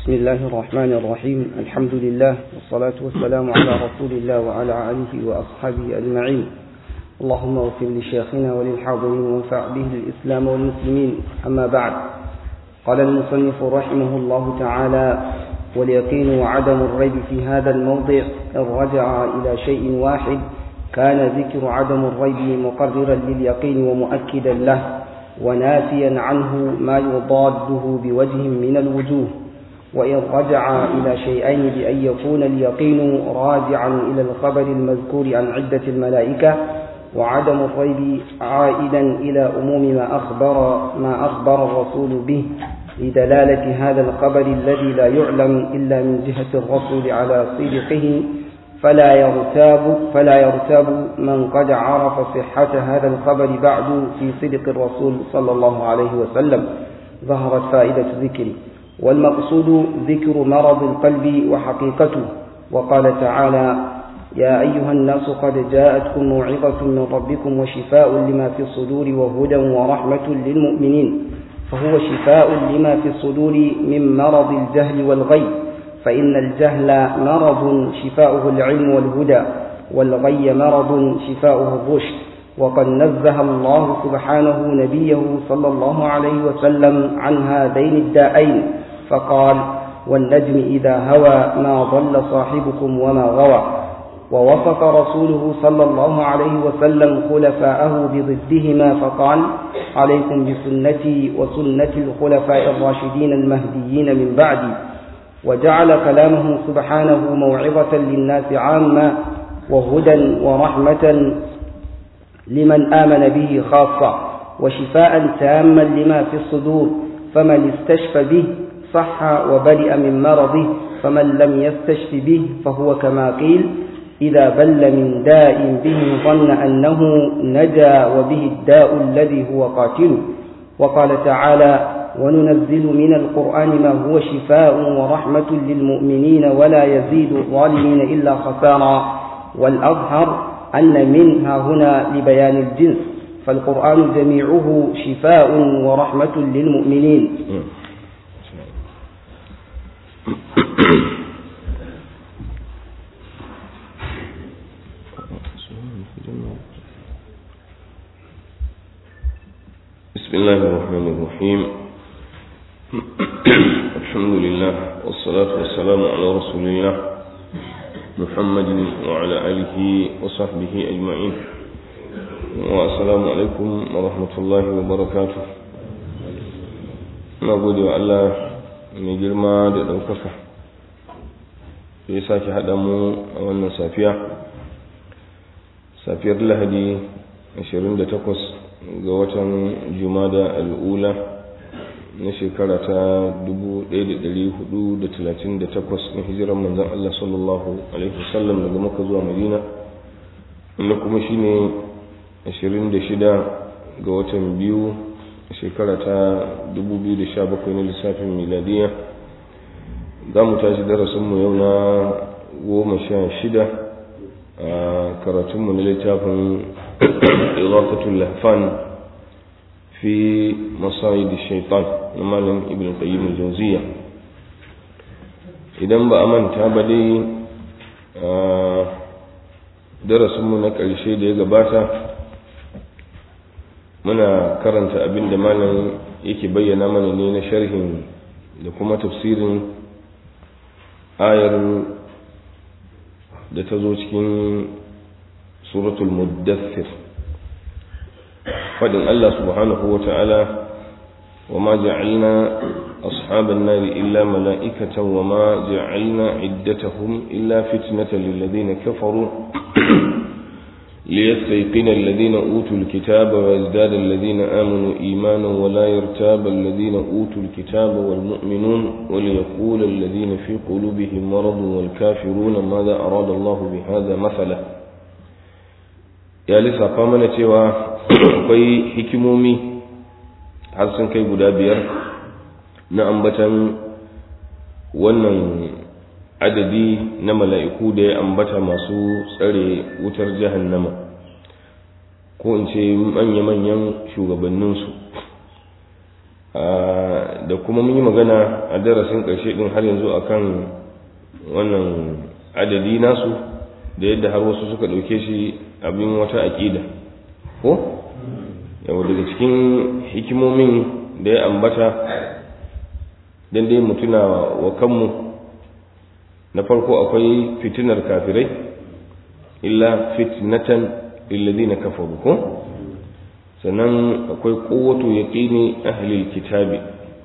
بسم الله الرحمن الرحيم. الحمد لله والصلاة والسلام على رسول الله وعلى آله وأصحابه أجمعين. اللهم اغفر لشيخنا وللحاضرين وانفع به الإسلام والمسلمين. أما بعد، قال المصنف رحمه الله تعالى: واليقين وعدم الريب في هذا الموضع إن رجع إلى شيء واحد كان ذكر عدم الريب مقررا لليقين ومؤكدا له ونافيا عنه ما يضاده بوجه من الوجوه. وإن رجع إلى شيئين بأن يكون اليقين راجعا إلى الخبر المذكور عن عدة الملائكة وعدم الريب عائدا إلى أموم ما أخبر الرسول به لدلالة هذا الخبر الذي لا يعلم إلا من جهة الرسول على صدقه، فلا يرتاب من قد عرف صحة هذا الخبر بعد في صدق الرسول صلى الله عليه وسلم. ظهرت فائدة ذكره، والمقصود ذكر مرض القلب وحقيقته. وقال تعالى: يا أيها الناس قد جاءتكم موعظة من ربكم وشفاء لما في الصدور وهدى ورحمة للمؤمنين. فهو شفاء لما في الصدور من مرض الجهل والغي، فإن الجهل مرض شفاؤه العلم والهدى، والغي مرض شفاؤه الرشد. وقد نزه الله سبحانه نبيه صلى الله عليه وسلم عن هذين الداءين فقال: والنجم إذا هوى ما ضل صاحبكم وما غوى. ووصف رسوله صلى الله عليه وسلم خلفاءه بضدهما فقال: عليكم بسنتي وسنة الخلفاء الراشدين المهديين من بعدي. وجعل كلامه سبحانه موعظة للناس عامة وهدى ورحمة لمن آمن به خاصة، وشفاء تاما لما في الصدور، فمن استشفى به صح وبرئ من مرضه، فمن لم يستشف به فهو كما قيل: إذا بل من داء به ظن أنه نجا وبه الداء الذي هو قاتل. وقال تعالى: وننزل من القرآن ما هو شفاء ورحمة للمؤمنين ولا يزيد الظالمين إلا خسارا. والأظهر أن منها هنا لبيان الجنس، فالقرآن جميعه شفاء ورحمة للمؤمنين. بسم الله الرحمن الرحيم. الحمد لله والصلاة والسلام على رسول الله محمد وعلى آله وصحبه أجمعين. والسلام عليكم ورحمة الله وبركاته. نقول الله mai girma da ɗaukaka ya sake haɗa mu a wannan safiyar Lahadi 28 ga watan Jumada al'ula na shekara ta 1438 na hijiran manzon Allah sallallahu alaihi wasallam daga Makka zuwa Madina, inda kuma shine 26 ga watan biyu shekara ta 2017 na lissafin miladiya. Za mu tashi darasinmu yau na 16 a karatunmu na littafin Ighathatul Lahfan fi Masayid Shaitan na Malam Ibn Qayyim al-Jawziyya. Idan ba a manta ba dai darasinmu na ƙarshe da ya gabata muna karanta abin da malam yake bayyana mana ne na sharhin da kuma tafsirin ayar da ta zo cikin suratul muddathir, fadin Allah subhanahu wa ta'ala: wa ma ja'alna ashaban nari illa mala'ikatan wa ma ja'alna iddatahum illa fitnatan lil ladina kafaru ليستيقن الذين أوتوا الكتاب ويزداد الذين آمنوا إيمانا ولا يرتاب الذين أوتوا الكتاب والمؤمنون وليقول الذين في قلوبهم مرض والكافرون ماذا أراد الله بهذا مثلا. يا lissafa mana cewa akwai hikimomi har sun kai guda 5 na ambatan wannan adadi na mala'iku da ya ambata masu tsare wutar jahannama, ko in ce manya-manyan shugabanninsu, da da kuma mun yi magana a darasin ƙarshe din har yanzu akan wannan adadi nasu da yadda har wasu suka ɗauke shi abin wata aƙida ko yau daga cikin hikimomin da ya ambata don dai mu tuna wa kanmu na farko akwai fitinar kafirai illa fitnatan lilladhina kafaru ko sannan akwai quwwatu yaqini ahli alkitabi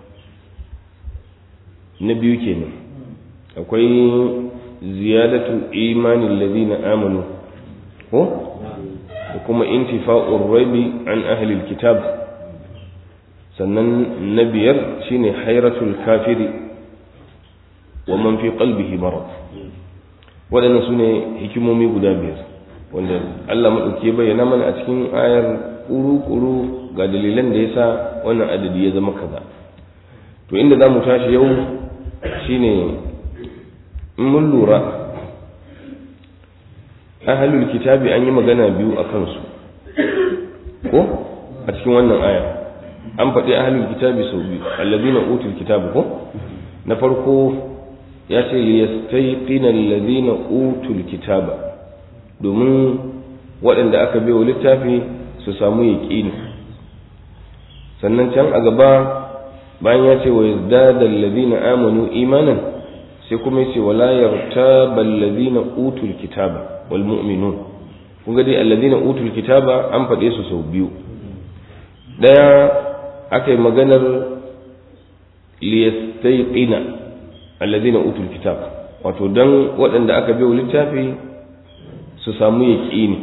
na biyu kenan akwai ziyadatu imani alladhina amanu ko da kuma intifa'ur raibi an ahli alkitab sannan na biyar shine hayratul kafiri wa man fi qalbihi marad wadannan sune hikimomi guda biyar wanda Allah madauke bayyana mana a cikin ayar kuru ga dalilan da yasa wannan adadi ya zama kaza to inda zamu tashi yau shine in mun lura ahlul kitabi an yi magana biyu akan su ko a cikin wannan aya an faɗi ahlul kitabi sau biyu alladhina utul kitaba ko na farko ya ce liyastayqina alladhina utul kitaba domin waɗanda aka bai wa littafi su samu yaqini sannan can a gaba bayan ya ce wa yazdada alladhina amanu imanan sai kuma ya ce wala yartaba alladhina utul kitaba wal mu'minun kun ga dai alladhina utul kitaba an faɗe su sau biyu daya aka yi maganar liyastayqina alladhina utul kitab wato dan waɗanda aka bai littafi su samu yaqini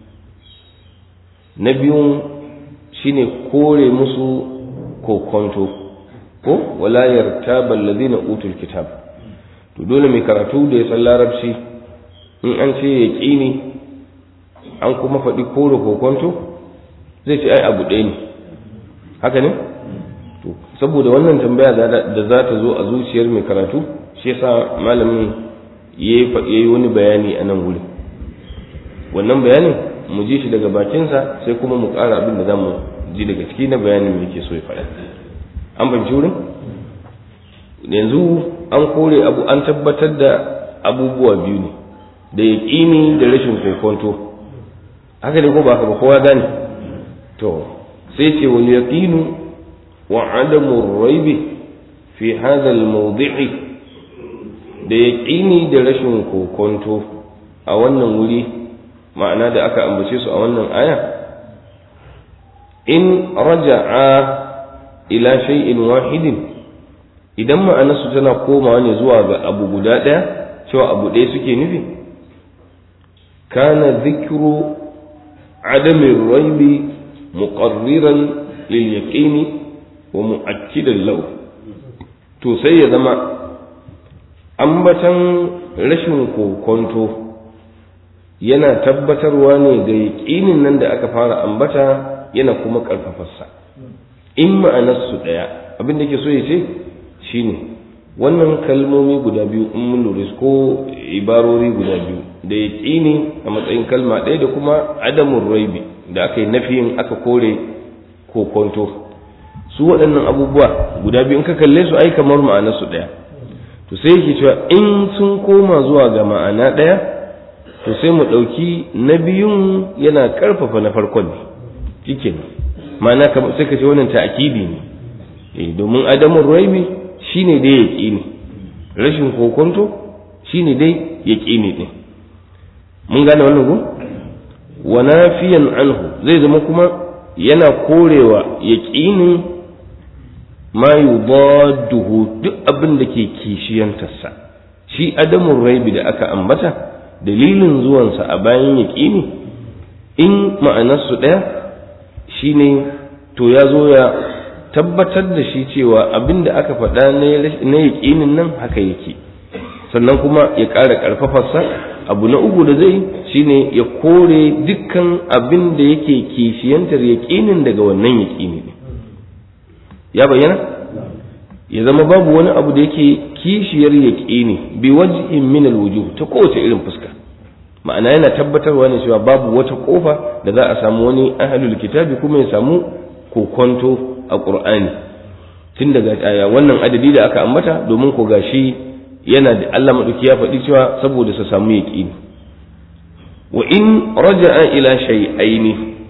na biyun shine kore musu kokonto ko wala yartaba alladhina utul kitab to dole mai karatu da ya san larabci in an ce yaqini an kuma faɗi kore kokonto zai ce ai abu ɗaya ne haka ne to saboda wannan tambaya da za ta zo a zuciyar mai karatu shi yasa malamin yayi wani bayani a nan wuri wannan bayanin mu ji shi daga bakinsa sai kuma mu ƙara abin da za mu ji daga ciki na bayanin da yake so ya faɗa an fahimci wurin yanzu an kore abu an tabbatar da abubuwa biyu ne da yaƙini da rashin kokonto haka ne ko ba haka ba kowa gane to sai ce wal yaqinu wa adamu raibi fi hadha al mawdi'i da yaqini da rashin kokonto a wannan wuri ma'ana da aka ambace su a wannan aya in raja'a ila shay'in wahidin idan ma'anarsu tana komawa ne zuwa ga abu guda ɗaya cewa abu ɗaya suke nufi kana dhikru adami raibi muqarriran lil yaqini wa mu'akkidan lahu to sai ya zama ambatan rashin kokonto yana tabbatarwa ne ga yaqinin nan da aka fara ambata yana kuma karfafarsa in ma'anarsu daya abin da ke so ya ce shine wannan kalmomi guda biyu in mun lura ko ibarori guda biyu da yaqini a matsayin kalma ɗaya da kuma adamur raibi da aka yi nafiyin aka kore kokonto su waɗannan abubuwa guda biyu in ka kalle su ai kamar ma'anarsu ɗaya to sai yake cewa in sun koma zuwa ga ma'ana ɗaya to sai mu ɗauki na biyun yana ƙarfafa na farkon ne cikin ma'ana sai ka ce wannan ta'akidi ne domin adamun raibi shine dai yaqini rashin kokonto shine dai yaqini din mun gane wannan ko wa nafiyan anhu zai zama kuma yana korewa yaqinin ma yudadduhu duk abin da ke kishiyantarsa shi adamun raibi da aka ambata dalilin zuwansa a bayan yaqini in ma'anarsu ɗaya shine to ya zo ya tabbatar da shi cewa abin da aka faɗa na yaƙinin nan haka yake sannan kuma ya ƙara ƙarfafarsa abu na uku da zai shine ya kore dukkan abin da yake kishiyantar yaƙinin daga wannan yaƙini ne ya bayyana ya zama babu wani abu da yake kishiyar yaƙini bi wajhin min alwujuh ta kowace irin fuska ma'ana yana tabbatarwa ne cewa babu wata kofa da za a samu wani ahlul kitabi kuma ya samu kokonto a ƙur'ani tun daga wannan adadi da aka ambata, domin ko gashi yana da Allah madauki ya faɗi cewa saboda su samu yaqini. Wa in raja'a ila shay'aini,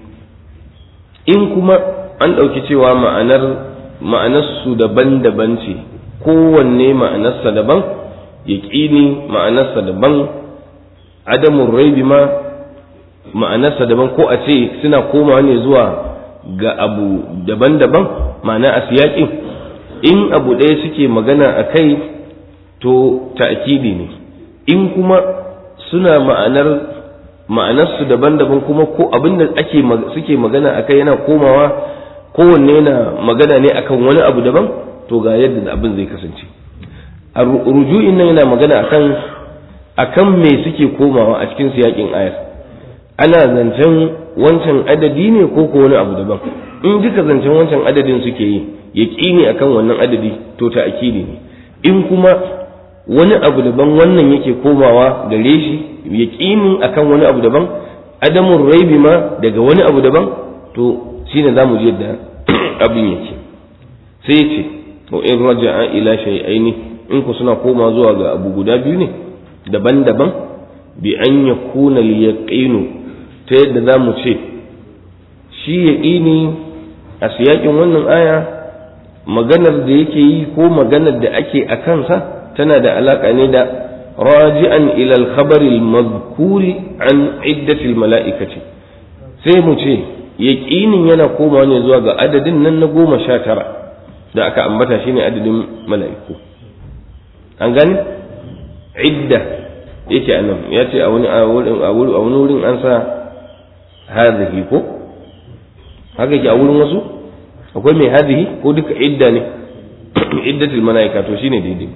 in kuma an ɗauki cewa ma'anarsu daban-daban ce, kowanne ma'anarsa daban, yaqini ma'anarsa daban, adamun raibi ma ma'anarsa daban, ko a ce suna komawa ne zuwa ga abu daban-daban, ma'ana a siyaƙin in abu ɗaya suke magana a kai to ta'kidi ne, in kuma suna ma'anarsu daban-daban kuma ko abin da suke magana a kai yana komawa, kowanne yana magana ne akan wani abu daban, to ga yadda abin zai kasance. A ruju'in nan yana magana akan me suke komawa a cikin siyaƙin ayar, ana zancen wancan adadi ne ko wani abu daban. In duka zancen wancan adadin suke yi, yaqini akan wannan adadi, to ta'kidi ne. In kuma wani abu daban wannan yake komawa gare shi, yaqini akan wani abu daban, adamun raibi ma daga wani abu daban, to shine zamu ji yadda abin yake. Sai ce to in raja'a ila shay'aini, in ku suna koma zuwa ga abu guda biyu ne daban-daban, bi an yakuna al-yaqinu, ta yadda zamu ce shi yaqini a siyakin wannan aya maganar da yake yi ko maganar da ake a kansa tana da alaka ne da raji'an ila al-khabar al-madhkuri an iddati al-mala'ikati. sai mu ce yaqinin yana komawa ne zuwa ga adadin nan na 19 da aka ambata, shine adadin mala'iku. An gani idda yake anan ya ce a wani wurin an sa hadhihi, ko haka yake a wurin wasu akwai mai hadhihi, ko duka idda ne iddatul mala'ika, to shine daidai.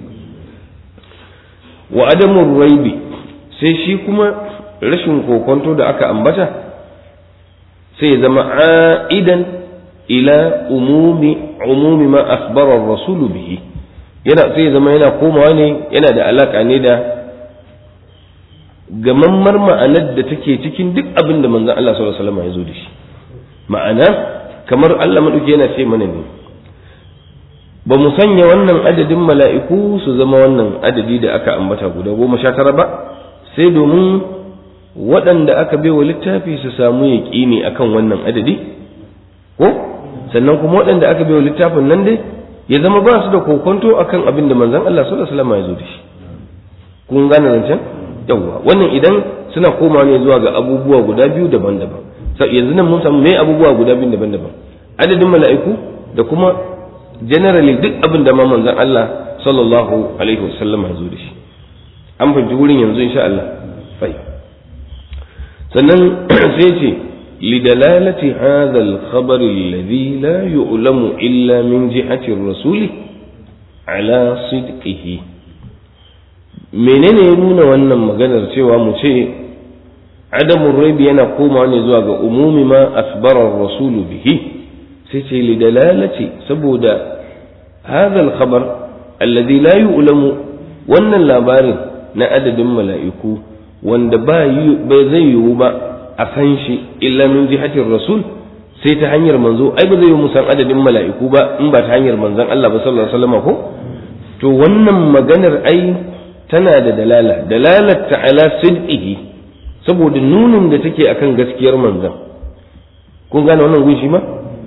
Wa adamur raibi, sai shi kuma rashin kokonto da aka ambata sai zama aidan ila umumi ma akhbara ar-rasul bihi, sai zama yana komawa ne, yana da alaka ne da gamammar ma'anar da take cikin duk abin da manzon Allah sallallahu alaihi wasallam ya zo da shi. Ma'ana kamar Allah madauki yana ce mana ne, ba mu sanya wannan adadin mala'iku su zama wannan adadi da aka ambata guda 19 ba, sai domin waɗanda aka baiwa littafi su samu yaƙini akan wannan adadi, ko sannan kuma waɗanda aka baiwa littafin nan dai ya zama ba su da kokonto akan abin da manzon Allah sallallahu alaihi wasallam ya zo da shi. Kun gane zancen? Yawwa, wannan idan suna komawa ne zuwa ga abubuwa guda biyu daban-daban. Yanzu nan mun samu me abubuwa guda biyu daban-daban, adadin mala'iku da kuma generally duk abin da manzon Allah sallallahu alaihi wasallam ya zo da shi. An fahimci wurin yanzu insha Allah. Fai. Sannan sai ce lidalalati hadha al-khabar alladhi la yu'lamu illa min jihati ar-rasul ala sidqihi. Menene ya nuna wannan maganar cewa mu ce adamun raibi yana komawa ne zuwa ga umumi ma asbara ar-rasul bihi, sai ce lidalalati saboda hadha al-khabar alladhi la yu'lamu, wannan labarin na adadin mala'iku wanda ba zai yiwu ba a san shi illa min jihatir rasul, sai ta hanyar manzo. Ai ba zai yi musan adadin mala'iku ba in ba ta hanyar manzon Allah ba sallallahu alaihi wasallam, ko to wannan maganar ai tana da dalalat ala sidqihi, saboda nunin da take akan gaskiyar manzon. Kun gane wannan gunshi ma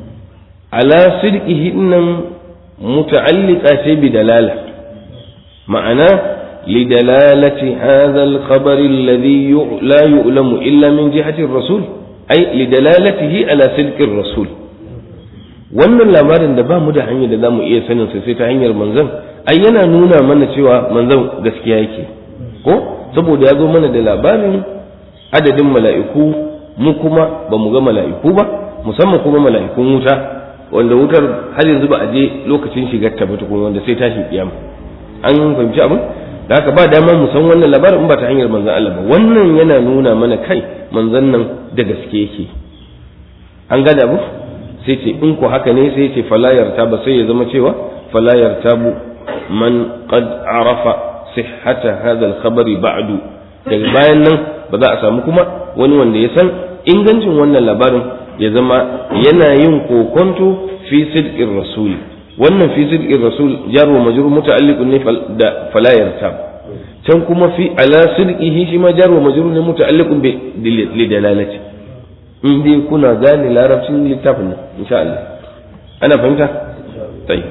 ala sidqihi nan muta'alliqa sai bi dalala, ma'ana لدلالة هذا الخبر الذي لا يؤلم إلا من جهة الرسول، أي لدلالته على صدق الرسول. wannan labarin da ba mu da hanyar da za mu iya sanin sai ta hanyar manzon, ai yana nuna mana cewa manzon gaskiya yake, ko saboda ya zo mana da labarin adadin mala'iku, mu kuma ba mu ga mala'iku ba, musamman kuma mala'ikun wuta, wanda wutar har yanzu ba a je lokacin shigar ta ba tukun, wanda sai tashi kiyama. An fahimci abin da haka ba dama mu san wannan labarin in ba ta hanyar manzon Allah ba. Wannan yana nuna mana kai manzon nan da gaske yake. An gada abu sai ce in ku haka ne, sai ce fala yartaba, sai ya zama cewa fala yartabu man qad arafa sihhata hadha al-khabar ba'du, daga bayan nan ba za a samu kuma wani wanda ya san ingancin wannan labarin ya zama yana yin kokonto fi sidqir rasuli wannan fi sidqir rasul jar wa majrur muta'alliqun ne da fala yartab can kuma fi ala sidqihi shi ma jar wa majrur ne muta'alliqun bi lidalalati in dai kuna gane larabcin littafin nan insha Allah ana fahimta tayi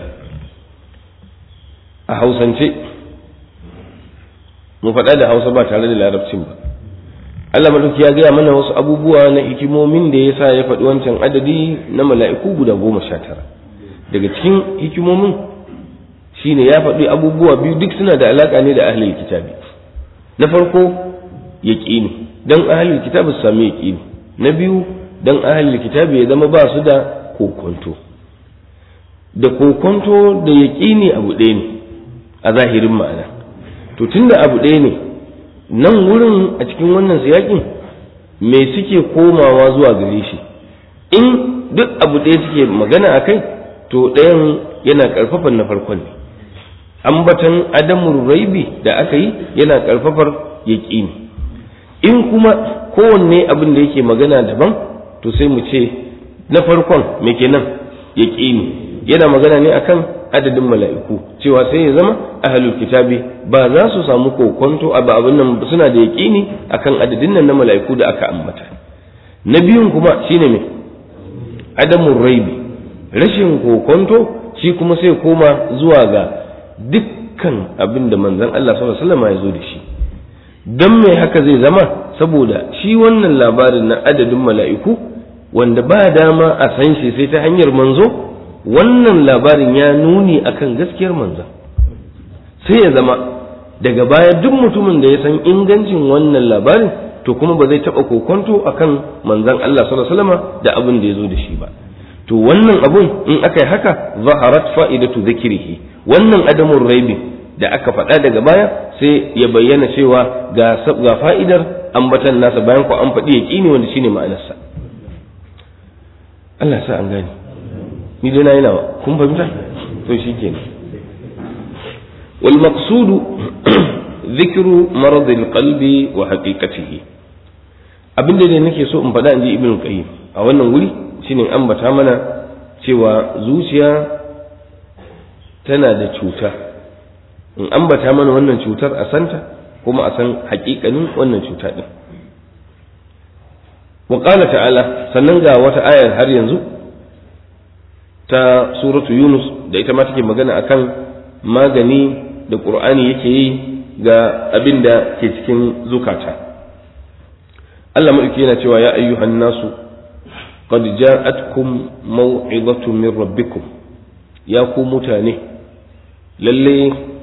a hausance mu faɗa da Hausa ba tare da larabcin ba Allah madauki ya gaya mana wasu abubuwa na hikimomin da yasa ya faɗi wancan adadi na mala'iku guda 19 daga cikin hikimomin shine ya faɗi abubuwa biyu duk suna da alaka ne da ahlul kitabi na farko yaqini dan ahlul kitabi su sami yaqini na biyu dan ahlul kitabi ya zama ba su da kokonto da kokonto da yaqini abu ɗaya ne a zahirin ma'ana to tunda abu ɗaya ne nan wurin a cikin wannan siyakin me suke komawa zuwa gare shi in duk abu ɗaya suke magana akai to ɗayan yana ƙarfafar na farkon ne ambatan adamun raibi da aka yi yana ƙarfafar yaƙini in kuma kowanne abin da yake magana daban to sai mu ce na farkon me kenan yaƙini yana magana ne akan adadin mala'iku cewa sai ya zama ahlul kitabi ba za su samu kokonto a abin nan suna da yaƙini akan adadin nan na mala'iku da aka ambata na biyun kuma shine me adamun raibi rashin kokonto shi kuma sai koma zuwa ga dukkan abin da manzon Allah sallallahu alaihi wasallam ya zo da shi dan me haka zai zama saboda shi wannan labarin na adadin mala'iku wanda ba dama a san shi sai ta hanyar manzo wannan labarin ya nuni akan gaskiyar manzon sai ya zama daga baya duk mutumin da ya san ingancin wannan labarin to kuma ba zai taba kokonto akan manzon Allah sallallahu alaihi wasallam da abin da ya zo da shi ba to wannan abun in aka yi haka zaharat fa'idatu zikrihi wannan adamun raibi da aka faɗa daga baya sai ya bayyana cewa ga fa'idar ambatan nasa bayan ko an faɗi yaqini wanda shine ma'anarsa Allah ya sa an gane ni dai na yana kun fahimta to shikenan wal maqsudu dhikru marad al qalbi wa haqiqatihi abinda ne nake so in faɗa inji ibnu qayyim a wannan wuri shine ambata mana cewa zuciya tana da cuta in ambata mana wannan cutar a santa kuma a san haƙiƙanin wannan cuta din wa qala ta'ala sannan ga wata ayar har yanzu ta suratu yunus da ita ma take magana akan magani da qur'ani yake yi ga abin da ke cikin zukata Allah madauki yana cewa ya ayyuhan nasu qad ja'atkum maw'izatun min rabbikum ya ku mutane lalle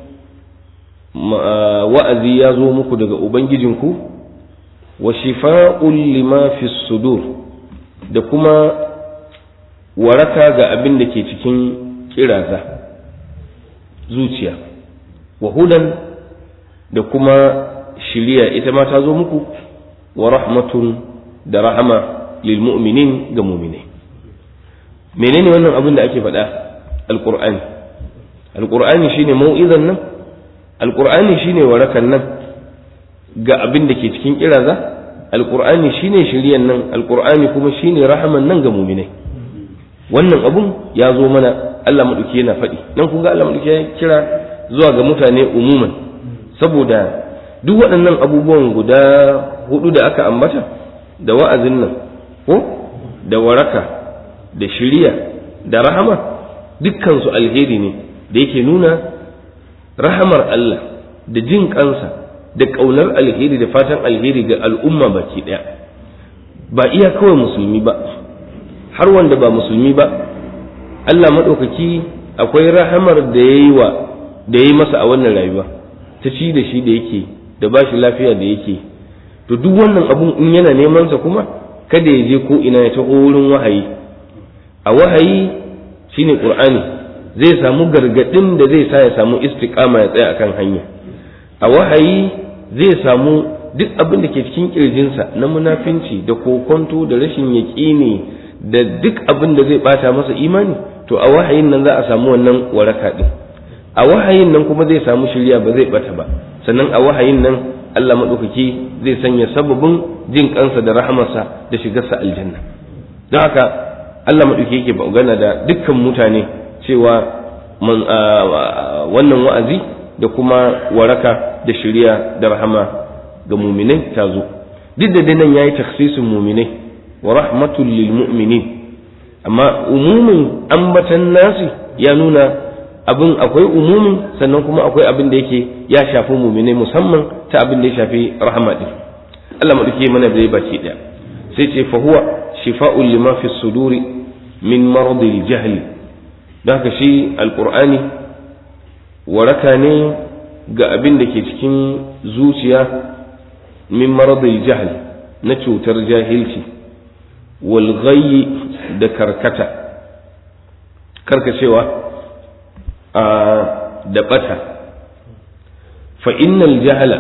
wa'azi ya zo muku daga ubangijinku wa shifa'un lima fi sudur da kuma waraka ga abin da ke cikin kiraza zuciya wa hudan da kuma shiriya ita ma ta zo muku wa rahmatun da rahama lil mu'minin ga mu'minai menene wannan abin da ake faɗa alqur'ani shine mau'izan nan alqur'ani shine warakan nan ga abin da ke cikin kiraza alqur'ani shine shiriyan nan alqur'ani kuma shine rahaman nan ga mu'minai wannan abun ya zo mana Allah madauki yana faɗi dan kun ga Allah madauki ya kira zuwa ga mutane umuman saboda duk waɗannan abubuwan guda hudu da aka ambata da wa'azin nan ko da waraka da shiriya da rahama dukkan su alheri ne da yake nuna rahamar Allah da jin kansa da kaunar alheri da fatan alheri ga al'umma baki daya ba iya kawai musulmi ba har wanda ba musulmi ba Allah madaukaki akwai rahamar da yayi masa a wannan rayuwa ta ci da shi da yake da bashi lafiya da yake to duk wannan abun in yana neman sa kuma kada ya je ko ina ya taho wurin wahayi a wahayi shine qur'ani zai samu gargadin da zai sa ya samu istiqama ya tsaya akan hanya a wahayi zai samu duk abin da ke cikin kirjinsa na munafinci da kokonto da rashin yaƙini da duk abin da zai bata masa imani to a wahayin nan za a samu wannan waraka din a wahayin nan kuma zai samu shiriya ba zai bata ba sannan a wahayin nan Allah madaukaki zai sanya sababin jin kansa da rahamarsa da shigarsa aljanna don haka Allah madaukaki yake magana da dukkan mutane cewa wannan wa'azi da kuma waraka da shiriya da rahama ga mu'minai ta zo. Duk da nan yayi takhsisin mu'minai wa rahmatul lil mu'minin, amma umumin ambatan nasi ya nuna abin akwai umumin sannan kuma akwai abin da yake ya shafi mu'minai musamman ta abin da ya shafi rahama din. Allah madauke mana da baki daya sai ce fa huwa shifa'un lima fi suduri min maradil jahli. don haka shi alqur'ani waraka ne ga abin da ke cikin zuciya min maradil jahl na cutar jahilci wal ghayyi da karkacewa da bata. fa innal jahla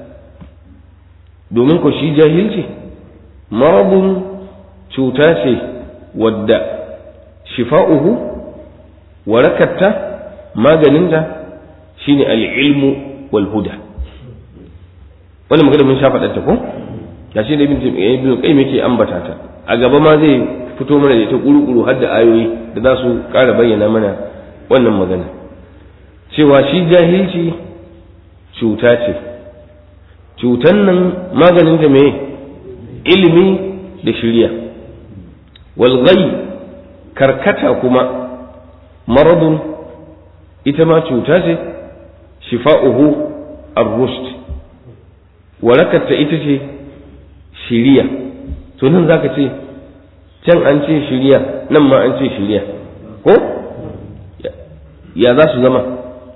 domin ko shi jahilci maradun cuta ce wadda shifa'uhu warakarta maganinta shine al-ilmu wal huda. wannan magana mun shafa ta ko gashi da ibn qayyim yake ambata ta a gaba ma zai fito mana da ita kuru-kuru har da ayoyi da za su ƙara bayyana mana wannan magana cewa shi jahilci cuta ce. cutan nan maganin ta me ilimi da shiriya. wal ghayy karkata kuma maradun ita ma cuta ce shifa'uhu ar-rushd warakarta ita ce shiriya. to nan zaka ce can an ce shiriya nan ma an ce shiriya ko ya za su zama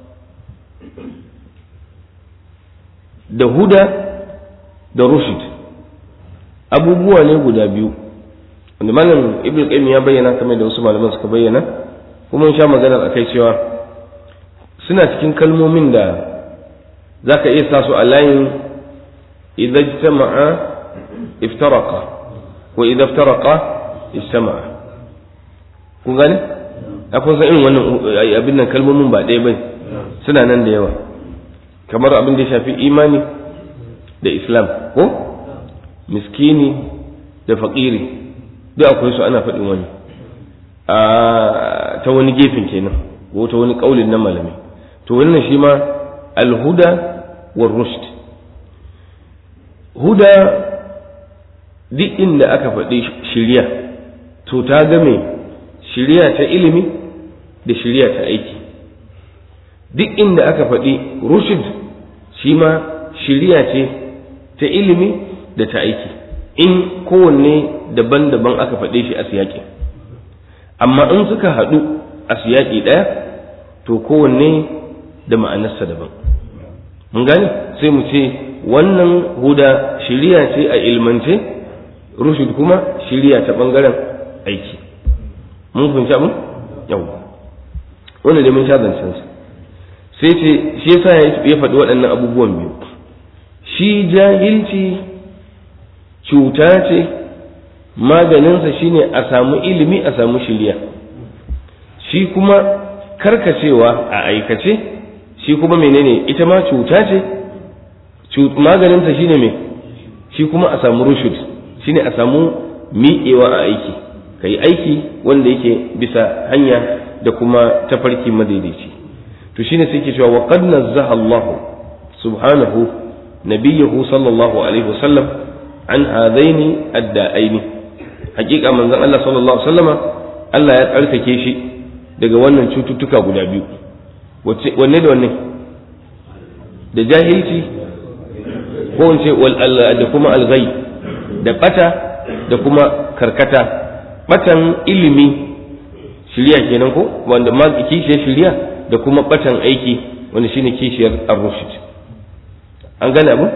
da huda da rushd abubuwa ne guda biyu wanda malam ibnu qayyim ya bayyana kamar da wasu malaman suka bayyana kuma mun sha magana akai cewa suna cikin kalmomin da zaka iya sa su a layin idza ijtama'a iftaraqa wa idza iftaraqa ijtama'a. kun gane akwai san irin wannan abin nan kalmomin ba ɗaya bane suna nan da yawa kamar abin da ya shafi imani da islam ko miskini da faƙiri duk akwai su ana faɗin wani ta wani gefen kenan ko ta wani ƙaulin na malami. to wannan shi ma alhuda war rushd. huda duk inda aka faɗi shiriya to ta game shiriya ta ilimi da shiriya ta aiki. duk inda aka faɗi rushd shi ma shiriya ce ta ilimi da ta aiki in kowanne daban-daban aka faɗe shi a siyaƙi. amma in suka haɗu a siyaƙi ɗaya to kowanne da ma'anarsa daban. mun gane sai mu ce wannan huda shiriya ce a ilmance rushd kuma shiriya ta ɓangaren aiki. mun fahimci abin yau wannan da mun sha zancen sai ce shi yasa ya faɗi waɗannan abubuwan biyu. shi jahilci cuta ce maganinsa shine a samu ilimi a samu shiriya. shi kuma karkacewa a aikace shi kuma menene ita ma cuta ce maganinsa shine me shi kuma a samu rushd shine a samu miƙewa a aiki kai aiki wanda yake bisa hanya da kuma tafarki madaidaici. to shine sai ke cewa wa qad nazzaha Allah subhanahu nabiyahu sallallahu alaihi wasallam an hadaini adda'aini. hakika manzon Allah sallallahu alaihi wasallama Allah ya tsarkake shi daga wannan cututtuka guda biyu. wanne da wanne da jahilci ko wance da kuma alghai da bata da kuma karkata. batan ilimi shiriya kenan ko wanda ma kishiyar shiriya da kuma batan aiki wanda shine kishiyar ar-rushd. an gane abu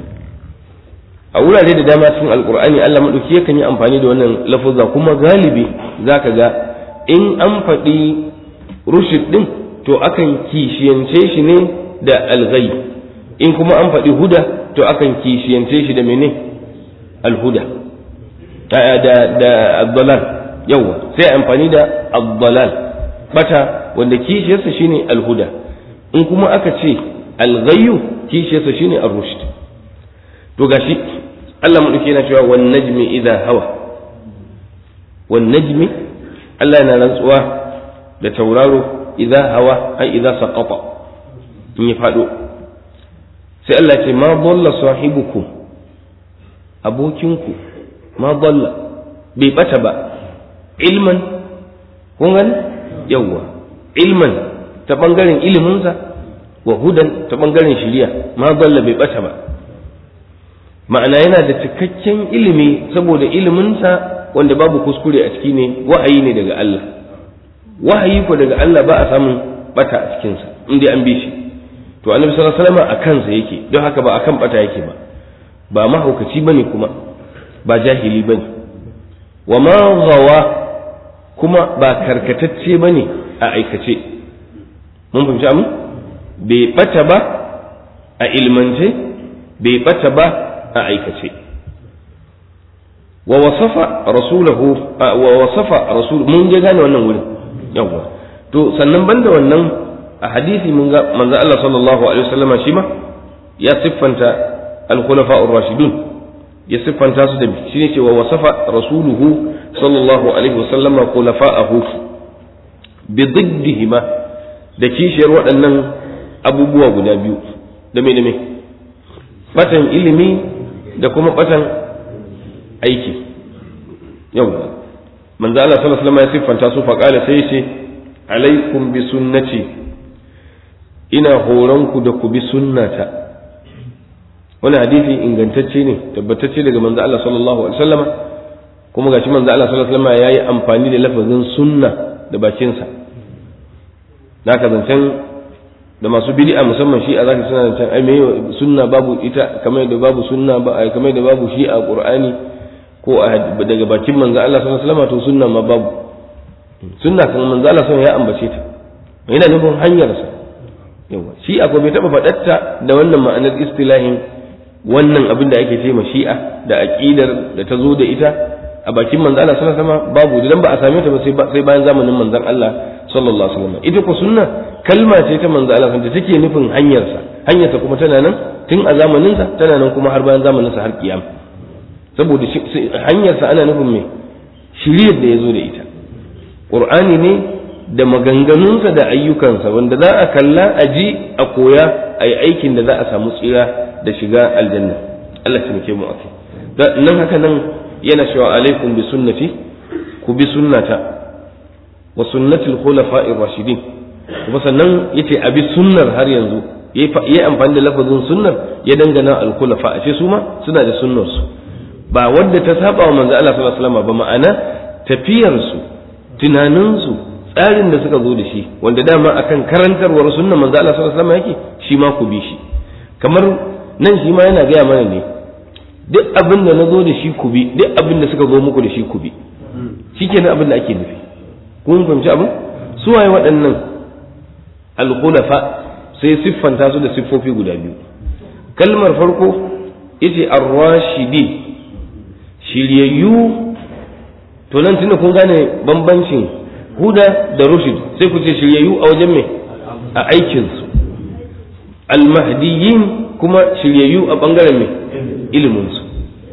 a wurare da dama cikin alqur'ani Allah madauki yakan yi amfani da wannan lafuzza kuma galibi zaka ga in an faɗi rushd din to akan kishiyance shi ne da alghai in kuma an faɗi huda to akan kishiyance shi da mene alhuda da ad-dalal. yawa sai amfani da ad-dalal bata wanda kishiyarsa shine alhuda. in kuma aka ce alghayyu kishiyarsa shine ar-rushd. to gashi Allah madauki yana cewa wan najmi idha hawa. wan najmi Allah yana rantsuwa da tauraro idza hawa ai idza saqata in ya fado sai Allah ce ma dalla sahibukum abokinku ma dalla bai bata ba ilman kun gani yawa ilman ta bangaren iliminsa wa hudan ta bangaren shiriya ma dalla bai bata ba ma'ana yana da cikakken ilimi saboda iliminsa wanda babu kuskure a ciki ne wahayi ne daga Allah wahayi ko daga Allah ba a samun bata a cikinsa inda an bi shi to annabi sallallahu alaihi wasallam a kansa yake don haka ba akan bata yake ba mahaukaci bane kuma ba jahili bane wa ma gawa kuma ba karkatacce bane a aikace mun fahimci amin bai bata ba a ilmance bai bata ba a aikace wa wasafa rasul mun je gane wannan wurin yawa to sannan banda wannan a hadisi mun ga manzo Allah sallallahu alaihi wasallam shi ma ya siffanta al-khulafa ar-rashidun ya siffanta su da shine cewa wasafa rasuluhu sallallahu alaihi wasallam khulafa'ahu bi diddihima da kishiyar waɗannan abubuwa guda biyu da me batan ilimi da kuma batan aiki yau manzo Allah sallallahu alaihi wasallam ya siffanta su faqala sai ce alaikum bi sunnati ina horonku da ku bi sunnata wannan hadisi ingantacce ne tabbatacce daga manzo Allah sallallahu alaihi wasallam kuma gashi manzo Allah sallallahu alaihi wasallam yayi amfani da lafazin sunna da bakin sa naka zancen da masu bid'a musamman shi a zaka suna zancen ai me sunna babu ita kamar da babu sunna ba ai kamar da babu shi a Qur'ani ko daga bakin manzo Allah sallallahu alaihi wasallam to sunna ma babu sunna kan manzo Allah sallallahu alaihi wasallam ya ambace ta yana nufin hanyar sa yawa shi akwai bai taba fadatta da wannan ma'anar istilahin wannan abin da ake ce ma shi'a da aqidar da ta zo da ita a bakin manzo Allah sallallahu alaihi wasallam babu dan ba a same ta ba sai bayan zamanin manzon Allah sallallahu alaihi wasallam ita ko sunna kalma ce ta manzo Allah da take nufin hanyarsa kuma tana nan tun a zamanin sa tana nan kuma har bayan zamanin sa har kiyama saboda hanyarsa ana nufin me shiriyar da yazo da ita qur'ani ne da maganganunsa da ayyukansa wanda za a kalla a ji a koya a yi aikin da za a samu tsira da shiga aljanna Allah ya taimake mu akai nan haka nan yana cewa alaikum bi sunnati ku bi sunnata wa sunnati al-khulafa'i ar-rashidin kuma sannan yace abi sunnar har yanzu yayi amfani da lafazin sunnar ya dangana al-khulafa ashe su ma suna da sunnar su ba wanda ta saba wa manzo Allah sallallahu alaihi wasallam ba ma'ana tafiyar su tunanin su tsarin da suka zo da shi wanda dama akan karantarwar sunnar manzo Allah sallallahu alaihi wasallam yake shi ma ku bi shi kamar nan shi ma yana gaya mana ne duk abin da na zo da shi ku bi duk abin da suka zo muku da shi ku bi shikenan abin da ake nufi kun fahimci abin su waye waɗannan al-khulafa sai siffanta su da siffofi guda biyu kalmar farko yace ar-rashidi shiryayyu to nan tunda kun gane bambancin huda da rushd sai ku ce shiryayyu a wajen me a aikin su al-mahdiyyin kuma shiryayyu a bangaren me ilimin su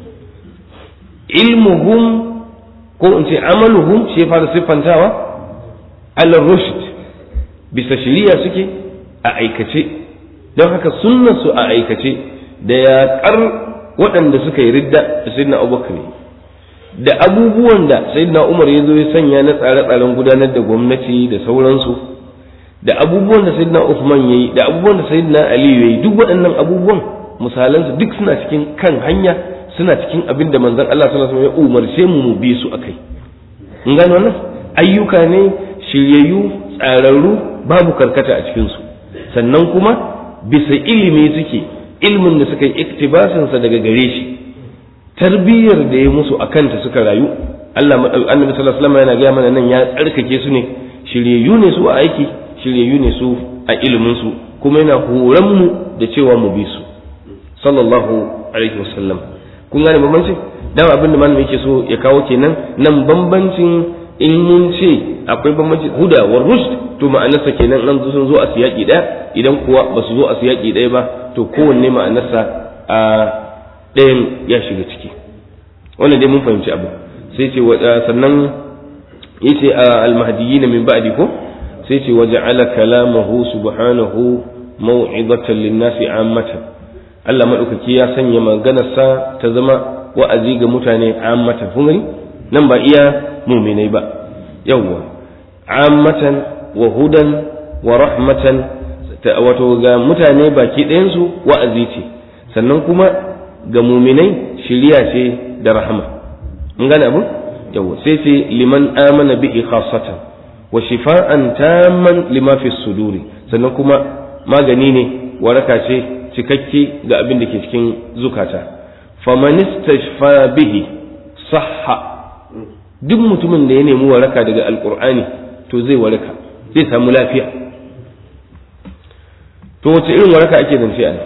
ilmuhum ko in ce amaluhum shi fara siffantawa al-rushd bisa shiriya suke a aikace don haka sunnar su a aikace da yaƙar waɗanda suka yi ridda da sayyidina Abubakar da abubuwan da sayyidina Umar ya zo ya sanya na tsare-tsaren gudanar da gwamnati da sauransu da abubuwan da sayyidina Uthman yayi da abubuwan da sayyidina Ali yayi duk waɗannan abubuwan misalansu duk suna cikin kan hanya suna cikin abin da manzon Allah sallallahu alaihi wasallam ya umarce mu bi su akai in gano wannan ayyuka ne shiryayyu tsararru babu karkata a cikin su sannan kuma bisa ilimi suke ilmin da suka yi iktibasin sa daga gare shi tarbiyyar da ya musu akan ta suka rayu Allah annabi sallallahu alaihi wasallam yana ga mana nan ya tsarkake su ne shiryayyu ne su a aiki shiryayyu ne su a ilimin su kuma yana horon mu da cewa mu bi su sallallahu alaihi wasallam kun gane bambancin dan abin da malamin yake so ya kawo kenan nan bambancin in mun ce akwai bambanci huda wa rushd to ma'anarsa kenan nan sun zo a siyaki daya idan kuwa ba su zo a siyaki daya ba to kowanne ma'anarsa a ɗayan ya shiga ciki wannan dai mun fahimci abu sai ce sannan yace al-mahdiyyin min ba'di ko sai ce waja'ala kalamahu subhanahu mau'izatan lin-nasi 'ammatan Allah madaukaki ya sanya maganarsa ta zama wa'azi ga mutane 'ammatan kun gani nan ba iya mu'minai ba yawwa 'ammatan wa hudan wa rahmatan wato ga mutane baki ɗayan su wa'azi ce sannan kuma ga mu'minai shiriya ce da rahama mun gane abin yawwa sai ce liman amana bihi khassatan wa shifa'an tamman lima fi suduri sannan kuma magani ne waraka ce cikakke ga abin da ke cikin zukata faman istashfa bihi sahha duk mutumin da ya nemi waraka daga alqur'ani to zai waraka zai samu lafiya to wace irin waraka ake zance a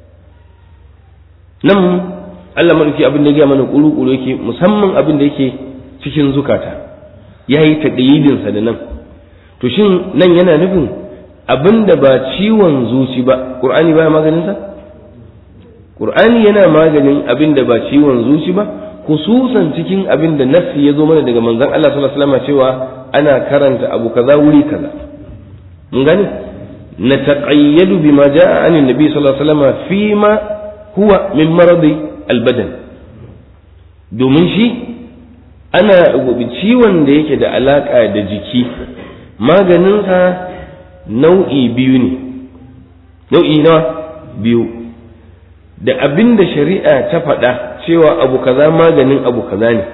nan Allah madauki abin da ya mana kuru-kuru yake musamman abin da yake cikin zukata yayi taqyidin sa da nan to shin nan yana nufin abinda ba ciwon zuci ba qur'ani ba maganin sa qur'ani yana maganin abinda ba ciwon zuci ba khususan cikin abinda nafsi ya zo mana daga manzon Allah sallallahu alaihi wasallam cewa ana karanta abu kaza wuri kaza mun gane nataqayyadu bima jaa anin nabi sallallahu alaihi wasallam fima huwa min maradi albadan domin shi ana ciwon da yake da alaka da jiki maganinsa nau'i biyu ne nau'i na biyu da abin da shari'a ta faɗa cewa abu kaza maganin abu kaza ne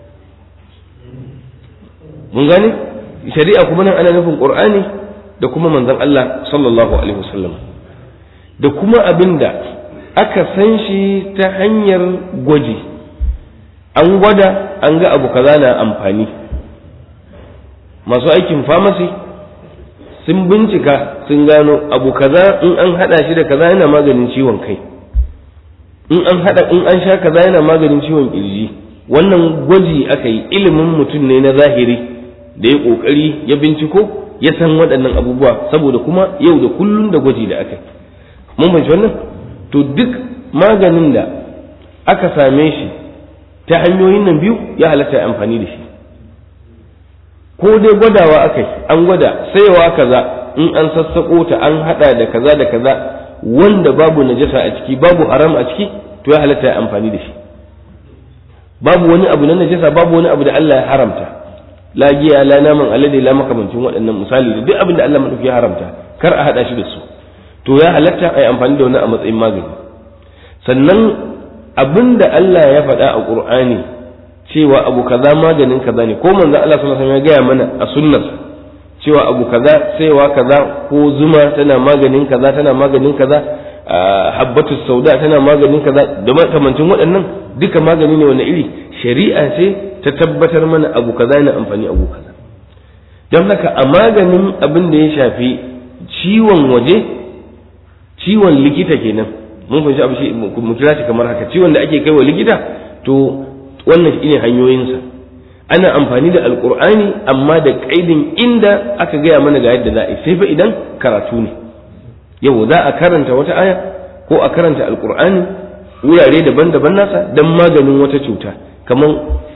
mun gane shari'a kuma nan ana nufin qur'ani da kuma manzon Allah sallallahu alaihi wasallam da kuma abin da aka san shi ta hanyar gwaji an gwada an ga abu kaza na amfani masu aikin pharmacy sun bincika sun gano abu kaza in an hada shi da kaza yana maganin ciwon kai in an sha kaza yana maganin ciwon kirji wannan gwaji aka yi ilimin mutum ne na zahiri da ya kokari ya binciko ya san waɗannan abubuwa saboda kuma yau da kullun da gwaji da aka yi mun fahimci wannan to duk maganin da aka same shi ta hanyoyin nan biyu ya halatta amfani da shi ko dai gwadawa aka yi an gwada saiwa kaza in an sassako ta an hada da kaza da kaza wanda babu najasa a ciki babu haram a ciki to ya halatta amfani da shi babu wani abu na najasa babu wani abu da Allah ya haramta la giya la naman alade la makamancin waɗannan misali da duk abin da Allah madauki ya haramta kar a hada shi da su to ya halatta ai amfani da wani a matsayin magani sannan abinda Allah ya faɗa a Qur'ani cewa abu kaza maganin kaza ne ko manzo Allah sallallahu alaihi wasallam ya gaya mana a sunnar cewa abu kaza saiwa kaza ko zuma tana maganin kaza tana maganin kaza habbatu sauda tana maganin kaza da makamancin waɗannan duka magani ne wani iri shari'a ce ta tabbatar mana abu kaza yana amfani abu kaza don haka a maganin abin da ya shafi ciwon waje ciwon likita kenan mun fahimci abu shi mu kira shi kamar haka ciwon da ake kai wa likita to wannan shine hanyoyinsa ana amfani da alqur'ani amma da kaidin inda aka gaya mana ga yadda za a yi sai fa idan karatu ne yau za a karanta wata aya ko a karanta alqur'ani wurare daban-daban nasa dan maganin wata cuta kamar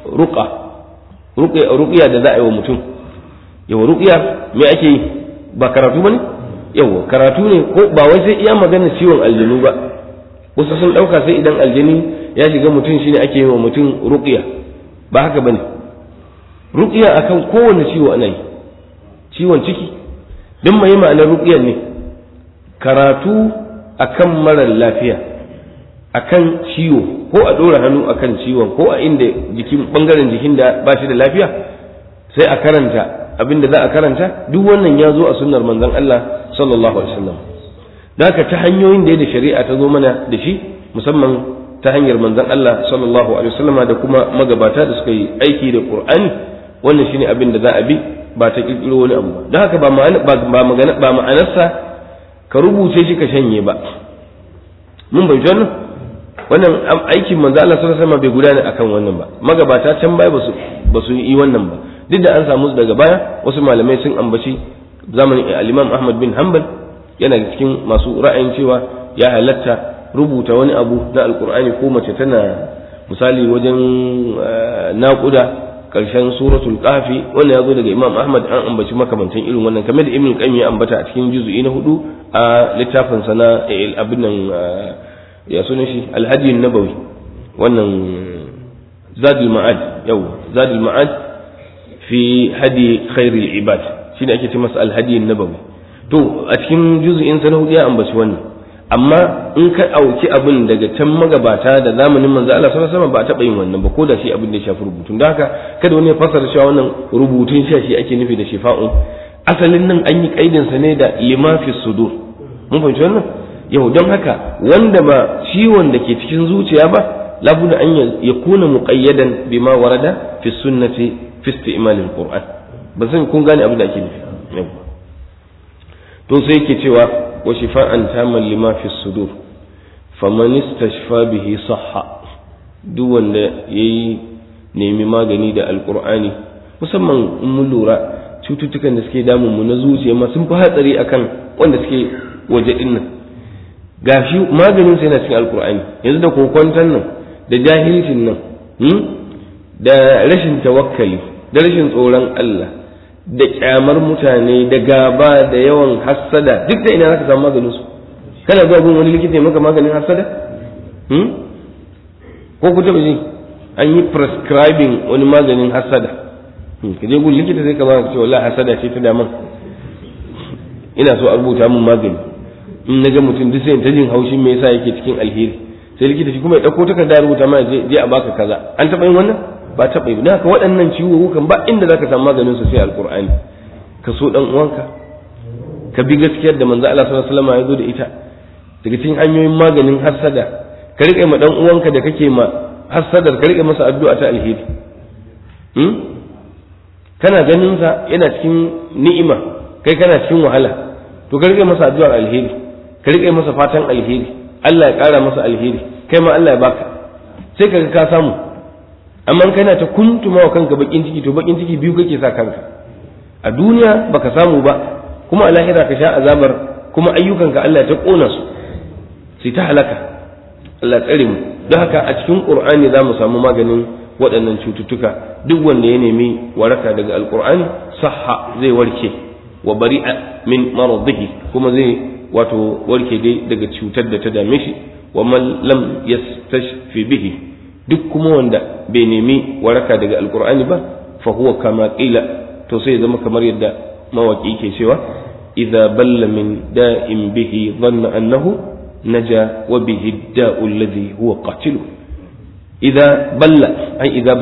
ruqya da za a yi wa mutum yau ruqya me ake yi ba karatu bane yau karatu ne ko ba wai sai iya magana ciwon aljanu ba wasu sun dauka sai idan aljani ya shiga mutum shine ake yi wa mutum ruqya ba haka bane ruqya akan kowane ciwo ana yi ciwon ciki dan mai ma'anar ruqya ne karatu akan marar lafiya akan ciwo ko a dora hannu akan ciwon ko a inda jikin bangaren jikin da ba shi da lafiya sai a karanta abinda za a karanta duk wannan ya zo a sunnar manzon Allah sallallahu alaihi wasallam haka ta hanyoyin da shari'a ta zo mana da shi musamman ta hanyar manzon Allah sallallahu alaihi wasallam da kuma magabata da suka yi aiki da Qur'ani wannan shine abin da za a bi ba ta kirkiro wani abu don haka ba ma'anarsa ka rubuce shi ka shanye ba mun bai wannan aikin manzon Allah sallallahu alaihi wasallam bai gudana akan wannan ba magabata can baya ba su yi wannan ba duk da an samu daga baya wasu malamai sun ambaci zamanin al-Imam Ahmad bin Hanbal yana cikin masu ra'ayin cewa ya halatta rubuta wani abu na alkur'ani ko mace tana misali wajen naƙuda karshen suratul kahfi wannan yazo daga Imam Ahmad an ambaci makamantan irin wannan kamar da Ibn Qayyim ya ambata a cikin juz'i na 4 a littafin sana abin nan ya sunan shi al-hadi an-nabawi wannan zadul ma'ad fi hadi khairil ibad shine ake ce masa al-hadi an-nabawi to a cikin juz'in sana 4 ya ambaci wannan amma in ka auki abin daga can magabata da zamanin manzo Allah sallallahu alaihi wasallam ba a taba yin wannan ba ko da shi abin da ya shafi rubutun da haka kada wani ya fassara cewa wannan rubutun shi ake nufi da shifa'un asalin nan an yi kaidin sa ne da lima fi sudur mun fahimci wannan yau don haka wanda ba ciwon da ke cikin zuciya ba labuda an yakuna muqayyadan bima warada fi sunnati fi isti'mal al-Qur'an ba san kun gane abin da ake nufi to sai yake cewa wa shifa'an taman lima fi sudur faman istashfa bihi sahha duk wanda yayi nemi magani da alqur'ani musamman in mun lura cututtukan da suke damun mu na zuciya ma sun fi hatsari akan wanda suke waje din nan gashi maganin sai yana cikin alqur'ani yanzu da kokwantan nan da jahilcin nan da rashin tawakkali da rashin tsoron Allah da kyamar mutane da gaba da yawan hassada duk da ina zaka samu maganin su kana zuwa gun wani likita ya maka maganin hassada ko ku taba ji an yi prescribing wani maganin hassada ka je gun likita sai ka ba ka ce wallahi hassada ce ta daman ina so a rubuta min magani in naga mutum duk sai ta jin haushin me yasa yake cikin alheri sai likita shi kuma ya dauko takarda rubuta ma je a baka kaza an taba yin wannan ba taɓa yi haka waɗannan ciwuwukan ba inda za ka samu maganin su sai alƙur'ani ka so ɗan uwanka ka bi gaskiyar da manzo Allah sallallahu alaihi wasallam ya zo da ita daga cikin hanyoyin maganin hassada ka riƙe ma ɗan uwanka da kake ma hassadar ka riƙe masa addu'a ta alheri kana ganin sa yana cikin ni'ima kai kana cikin wahala to ka riƙe masa addu'ar alheri ka riƙe masa fatan alheri Allah ya ƙara masa alheri kai ma Allah ya baka sai ka samu amma kana ta kuntuma wa kanka bakin ciki to bakin ciki biyu kake sa kanka a duniya baka samu ba kuma a lahira ka sha azabar kuma ayyukanka Allah ta kona su sai ta halaka Allah tsare mu don haka a cikin Qur'ani za mu samu maganin waɗannan cututtuka duk wanda ya nemi waraka daga alqur'ani sahha zai warke wa bari'a min maradihi kuma zai wato warke dai daga cutar da ta dame shi wa man lam yastashfi bihi duk kuma wanda bai nemi waraka daga alkur'ani ba fa huwa kama qila to sai zama kamar yadda mawaki ke cewa idza balla min da'in bihi dhanna annahu naja wa bihi da'u alladhi huwa qatil idza balla ay idza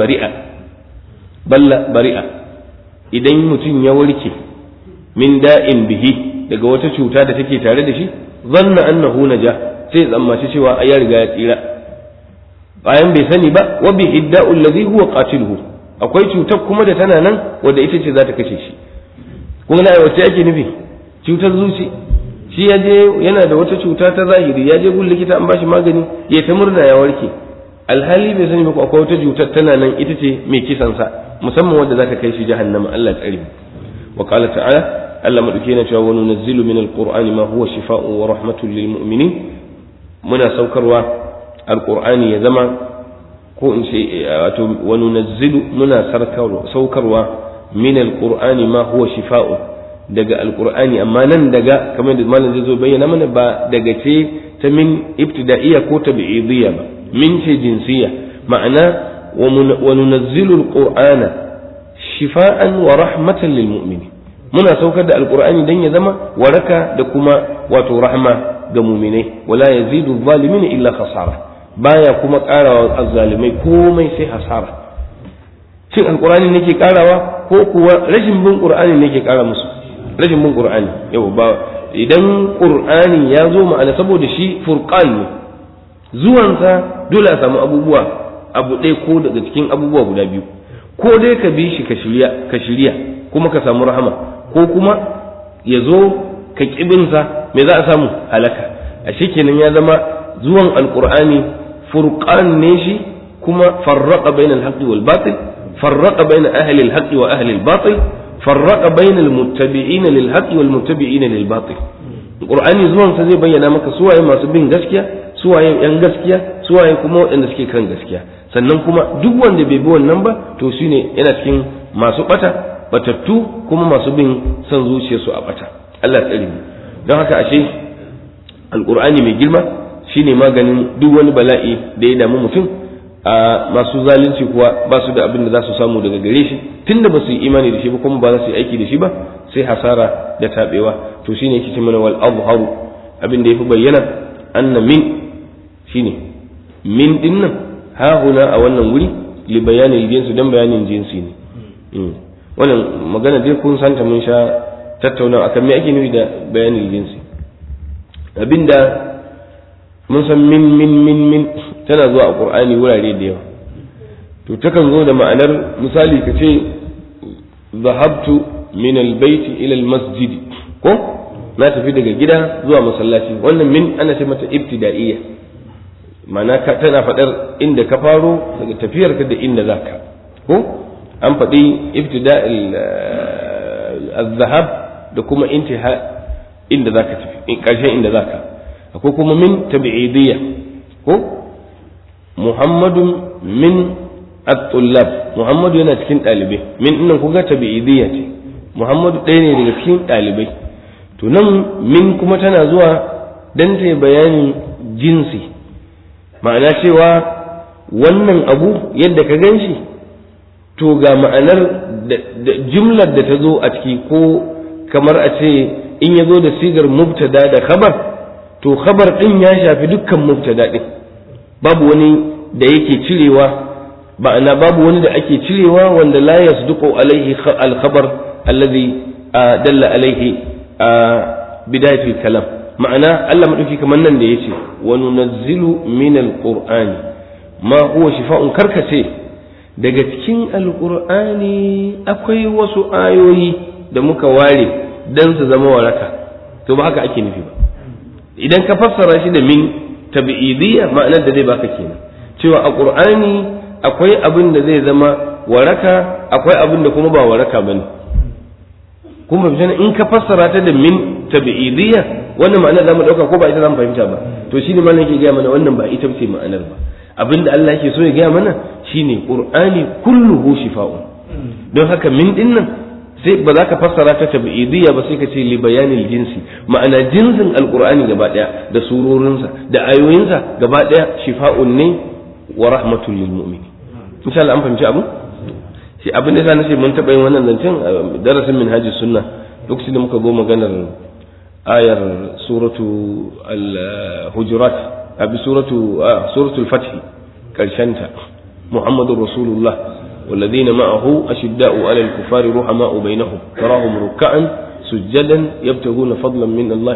bari'a idan mutum ya warke min da'in bihi daga wata cuta da take tare da shi dhanna annahu naja sai tsammaci cewa ya riga ya tsira bayan bai sani ba wa bi idda'u allazi huwa qatiluhu akwai cutar kuma da tana nan wanda ita ce za ta kashe shi kun ga wace yake nufi cutar zuci shi ya je yana da wata cuta ta zahiri ya je gun likita an bashi magani ya ta murna ya warke alhali bai sani ba ko akwai wata cutar tana nan ita ce mai kisan sa musamman wanda za ta kai shi jahannama Allah tsare mu wa qala ta'ala Allah madauke na cewa wa nunazzilu min alqur'ani ma huwa shifaa'un wa rahmatun lil mu'minin muna saukarwa alqur'ani ya zama ko in ce wato wa nunazzilu muna saukarwa min alqur'ani ma huwa shifaa'un daga alqur'ani amma nan daga kamar da malam zai zo bayyana mana ba daga ce ta min ibtida'iyya ko tabi'idiyya ba min ce jinsiyya ma'ana wa nunazzilu alqur'ana shifa'an wa rahmatan lil mu'minin muna saukar da alqur'ani dan ya zama waraka da kuma wato rahma ga mu'minai wala yazidu adh-dhalimin illa khasara baya kuma karawa azzalimai komai sai hasara shin alqur'ani ne ke karawa ko kuwa rashin bin qur'ani ne ke kara musu rashin bin qur'ani yau ba idan qur'ani ya zo ma'ana saboda shi furqan ne zuwansa dole a samu abubuwa abu ɗaya ko daga cikin abubuwa guda biyu ko dai ka bi shi ka shirya kuma ka samu rahama ko kuma ya zo ka ƙibinsa me za a samu halaka a kenan ya zama zuwan alqur'ani furqan ne shi kuma farraqa bainal haqqi wal batil farraqa bain ahli al haqqi wa ahli al batil farraqa bain al muttabi'in lil haqqi wal muttabi'in lil batil qur'ani zuwan sa zai bayyana maka suwaye masu bin gaskiya suwaye yan gaskiya suwaye kuma waɗanda suke kan gaskiya sannan kuma duk wanda bai bi wannan ba to shine yana cikin masu batattu kuma masu bin son zuciyarsu a bata. Allah tsare mu. Don haka ashe alqur'ani mai girma shine maganin duk wani bala'i da ya damu mutum. A masu zalunci kuwa ba su da abin da za su samu daga gare shi tunda ba su yi imani da shi ba kuma ba za su yi aiki da shi ba sai hasara da tabewa. To shine yake ce mana wal azharu, abin da yafi bayyana anna min shine min dinnan ha huna a wannan wuri li bayanin jinsi dan bayanin jinsi ne. Wannan magana dai kun santa mun sha tattauna akan me ake nufi da bayanin jinsi. Abinda mun san min tana zuwa a Qur'ani wurare da yawa, to takan zo da ma'anar misali ka ce zahabtu min albayti ila almasjid, ko na tafi daga gida zuwa masallaci. Wannan min ana ce mata ibtida'iyya, ma'ana tana fadar inda ka faro daga tafiyar ka da inda zaka, ko an faɗi ibtida'il az-zahab da kuma intiha inda zaka tafi ƙarshen inda zaka. akwai kuma min tabi'idiyya, ko Muhammadun min at-tullab, Muhammadu yana cikin ɗalibai. Min nan kuga tabi'idiyya ce, Muhammadu ɗaya ne daga cikin ɗalibai. To nan min kuma tana zuwa dan ta bayanin jinsi, ma'ana cewa wannan abu yadda ka ganshi to ga ma'anar da jumlar da ta zo a ciki, ko kamar a ce in ya zo da sigar mubtada da khabar, to khabar din ya shafi dukkan mubtada din, babu wani da yake cirewa, ma'ana babu wani da ake cirewa wanda la yasduqu alaihi al-khabar alladhi dalla alaihi bidayatul kalam. ma'ana Allah madauki kamar nan da yace wa nunazzilu min al-qur'ani ma huwa shifaa'un, karkace daga cikin al-qur'ani akwai wasu ayoyi da muka ware dan su zama waraka. to ba haka ake nufi ba. idan ka fassara shi da min tabi'idiyya, ma'anar da zai baka kenan cewa a Qur'ani akwai abin da zai zama waraka, akwai abin da kuma ba waraka bane. kuma bijana in ka fassara ta da min tabi'idiyya, wannan ma'anar zamu dauka ko ba ita zamu fahimta ba. to shine malam yake ga mana wannan ba ita ce ma'anar ba. abinda Allah yake so ya ga mana shine Qur'ani kulluhu shifa'un. don haka min dinnan sai ba za ka fassara ta tabi'idiyya ba, sai ka ce li bayanil jinsi, ma'ana jinsin alqur'ani gaba daya da surorinsa da ayoyinsa gaba daya shifa'un ne wa rahmatul lil mu'minin. insha Allah an fahimci abu. shi abin da nace mun taba yin wannan zancen darasin minhajus sunna lokacin da muka go maganar ayar suratu al-hujurat, abi suratul fath karshenta muhammadur rasulullah والذين معه أشداء على الكفار رحماء بينهم تراهم ركعا سجدا يبتغون فضلا من الله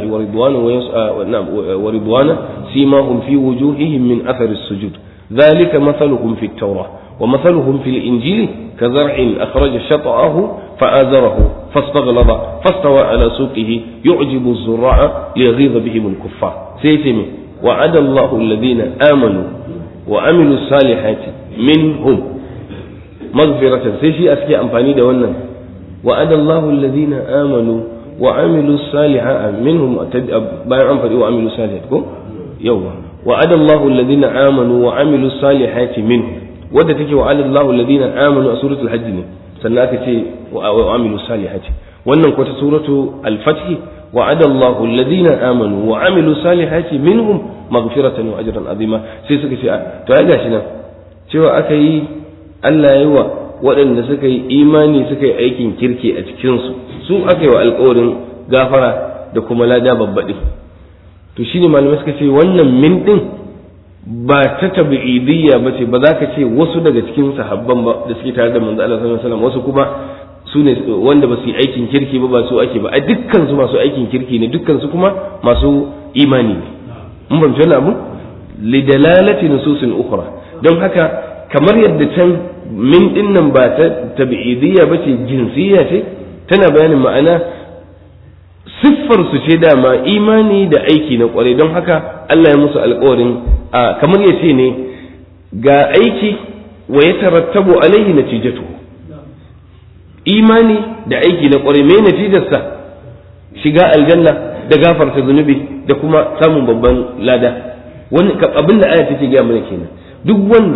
ورضوانا سيماهم في وجوههم من أثر السجود ذلك مثلهم في التوراة ومثلهم في الإنجيل كزرع أخرج شطأه فآزره فاستغلظ فاستوى على سوقه يعجب الزراع ليغيظ بهم الكفار سيتمي وعد الله الذين آمنوا وعملوا الصالحات منهم مغفرة سيشي أسكي أمفاني دا ونن وعد الله الذين آمنوا وعملوا الصالحات منهم بايع أمفاني وعملوا الصالحات يوم وعد الله الذين آمنوا وعملوا الصالحات منهم wadda take wa alallahu alladhina amanu a suratul hajj ne, sannan aka ce wa amilu salihati. wannan ko ta suratu al-fath wa adallahu alladhina amanu wa amilu salihati minhum maghfiratan wa ajran azima. sai suka ce to ai gashi nan cewa aka yi Allah yayi wa waɗanda suka yi imani suka yi aikin kirki a cikin su aka yi wa alƙawarin gafara da kuma lada babbaɗi. to shine malamai suka ce wannan min din ba ta tabi'idiyya ba ce, ba za ka ce wasu daga cikin sahabban ba da suke tare da manzo Allah sallallahu alaihi wasallam wasu kuma su ne wanda ba su yi aikin kirki ba su ake ba, a dukkan su masu aikin kirki ne, dukkan su kuma masu imani ne. mun ban tana abu lidalalati nususin ukhra. don haka kamar yadda can min din nan ba ta tabi'idiyya ba ce, jinsiyya ce, tana bayanin ma'ana siffar su ce dama imani da aiki na kwarai. don haka Allah ya musu alƙawarin kamar ya ce ne ga aiki wa ya tarattabu alaihi natijatu, imani da aiki na kwarai mai natijarsa shiga aljanna da gafarta zunubi da kuma samun babban lada. abin da aya take gaya mana kenan, duk wanda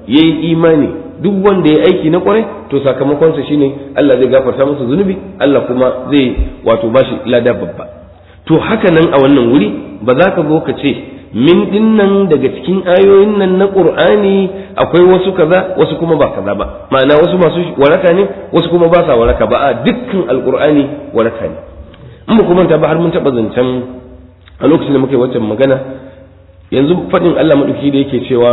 yayi imani duk wanda ya aiki na kwarai to sakamakonsa shine Allah zai gafarta masa zunubi, Allah kuma zai wato bashi lada babba. To haka nan a wannan wuri ba za ka zo ka ce min dinnan daga cikin ayoyin nan na Qur'ani akwai wasu kaza wasu kuma ba kaza ba, ma'ana wasu masu waraka ne wasu kuma ba sa waraka ba, a dukkan alqur'ani waraka ne. in ba kuma ta ba har mun taba zancen a lokacin da muke wacce magana, yanzu fadin Allah madauki da yake cewa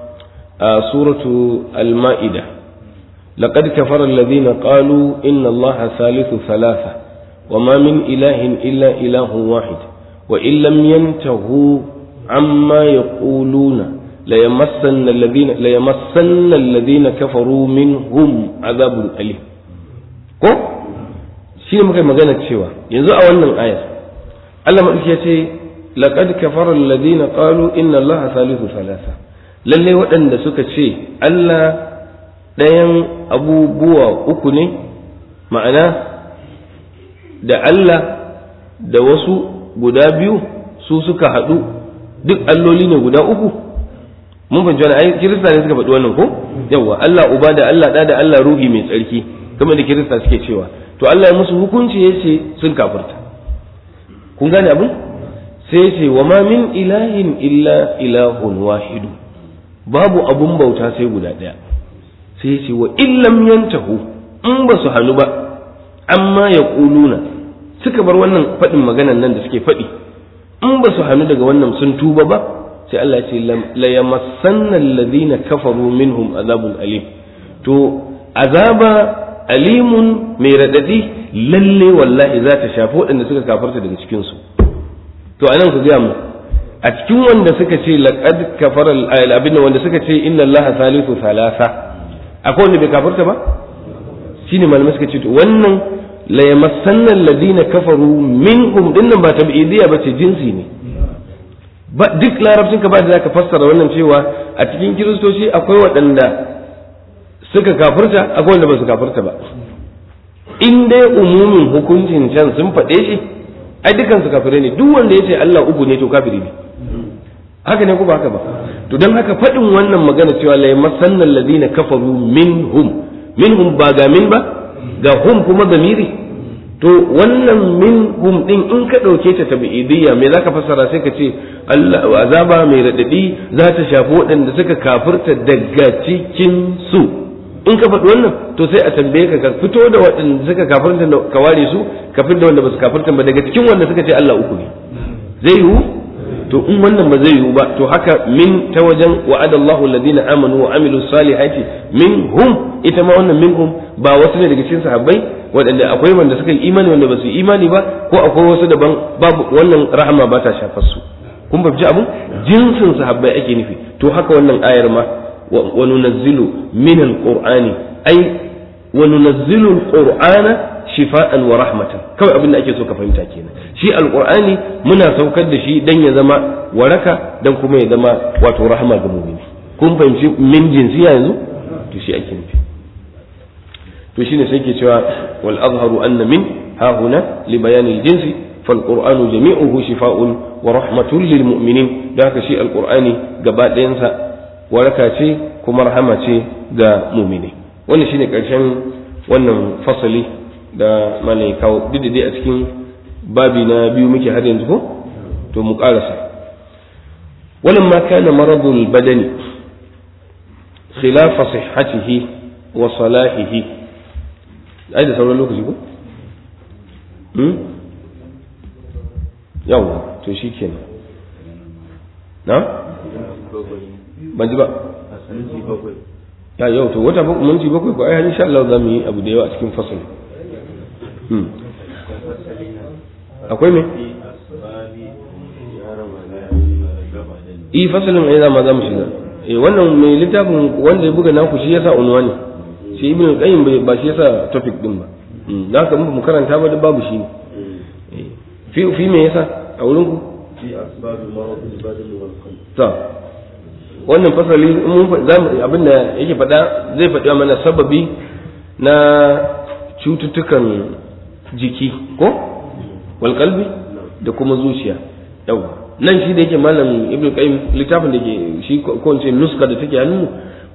a suratu al-ma'ida laqad kafara alladhina qalu inna allaha thalithu thalatha wama min ilahin illa ilahun wahid wa in lam yantahu amma yaquluna la yamassanna alladhina kafaru minhum adhabun alim. Ko shi ne muka magana cewa yanzu a wannan ayar Allah madauki ya ce laqad kafara alladhina qalu inna allaha thalithu thalatha, lalle waɗanda suka ce Allah ɗayan abubuwa uku ne, ma'ana da Allah da wasu guda biyu su suka haɗu duk alloli ne guda uku. Mun fahimci wani ai kirista ne suka faɗi wannan ko yawa Allah uba da Allah ɗa da Allah ruhi mai tsarki kamar da kirista suke cewa, to Allah ya musu hukunci yace sun kafirta. Kun gane abin? sai yace wa ma min ilahin illa ilahun wahidu, babu abun bauta sai guda ɗaya. sai yace wa illam yantahu, in ba su hannu ba amma ya ƙuluna suka bar wannan faɗin maganan nan da suke faɗi, in ba su hannu daga wannan sun tuba ba, sai Allah ce la yamassanna alladhina kafaru minhum azabun alim, to azaba alimun mai radadi lalle wallahi za ta shafi waɗanda suka kafarta daga cikin su. To anan ku ga mu a cikin wanda suka ce laqad kafara abin wanda suka ce inna allaha thalithu thalatha, akwai wanda bai kafarta ba? Shine malamai suka ce to wannan la yamassanna alladhina kafaru minhum dinnan ba tab'idiyya ba ce, jinsi ne. Ba duk larabcin ka ba da zaka fassara wannan cewa a cikin kiristoci akwai waɗanda suka kafirta akwai wanda ba su kafirta ba. In dai umumin hukuncin can sun faɗe shi ai dukan su kafirai ne, duk wanda yace Allah uku ne to kafiri ne. Haka ne ko ba haka ba? To dan haka faɗin wannan magana cewa la yamassanna alladhina kafaru minhum ba ga min ba, ga hum kuma zamiri. To wannan minhum din in ka dauke ta tabi'idiyya me zaka fassara sai ka ce Allah azaba mai radadi za ta shafi waɗanda suka kafirta daga cikin su. In ka faɗi wannan to sai a tambaye ka fito da waɗanda suka kafirta ka ware su, ka fitar da wanda ba su kafirta ba daga cikin wanda suka ce Allah uku ne. Zai yiwu? To in wannan ba zai yiwu ba, to haka min ta wajen wa'ada Allahu alladhina amanu wa amilus salihati minhum, ita ma wannan minhum ba wasu ne daga cikin sahabbai waɗanda akwai wanda suka yi imani wanda ba su yi imani ba, ko akwai wasu daban babu, wannan rahama ba ta shafar su. Kun babji abun jinsin sahabbai ake nufi. To haka wannan ayar ma wa nunazzilu min alqur'ani ay wa nunazzilu alqur'ana shifa'an wa rahmatan, kawai abin da ake so ka fahimta kenan. Shi alqur'ani muna saukar da shi dan ya zama waraka dan kuma ya zama wato rahama ga mu'mini. Kun fahimci min jinsiya yanzu? To shi ake nufi. To shine sai ke cewa wal azharu anna min ha huna li bayani al-jinsi fal qur'anu jami'uhu shifa'un wa rahmatun lil mu'minin. Da haka shi alqur'ani gaba ɗayansa waraka ce kuma rahama ce ga mu'mini. Wannan shine karshen wannan fasali da malai kawo, duk da dai a cikin babi na biyu muke har yanzu ko to mu karasa. Walamma kana maradul badani khilafa sihhatihi wa salahihi, ai da sauran lokaci ko yawa to shikenan na ban ji ba ya yau to wata minti bakwai ko ai insha Allah za mu yi abu da yawa a cikin fasali. Akwai me fasalin ai za mu shiga. Wannan mai littafin wanda ya buga naku shi yasa unwani, shi ibn al-qayyim ba shi yasa topic din ba. Da haka mu karanta ba da babu shi ne. Fi me yasa a wurin ku? Fi asbabul marad al-badan wal qalb. Wannan fasali abinda yake faɗa zai faɗi mana sababi na cututtukan jiki ko wal qalbi da kuma zuciya. Yau nan shi da yake malam ibnu qayyim littafin da ke shi ko ce nuska da take hannu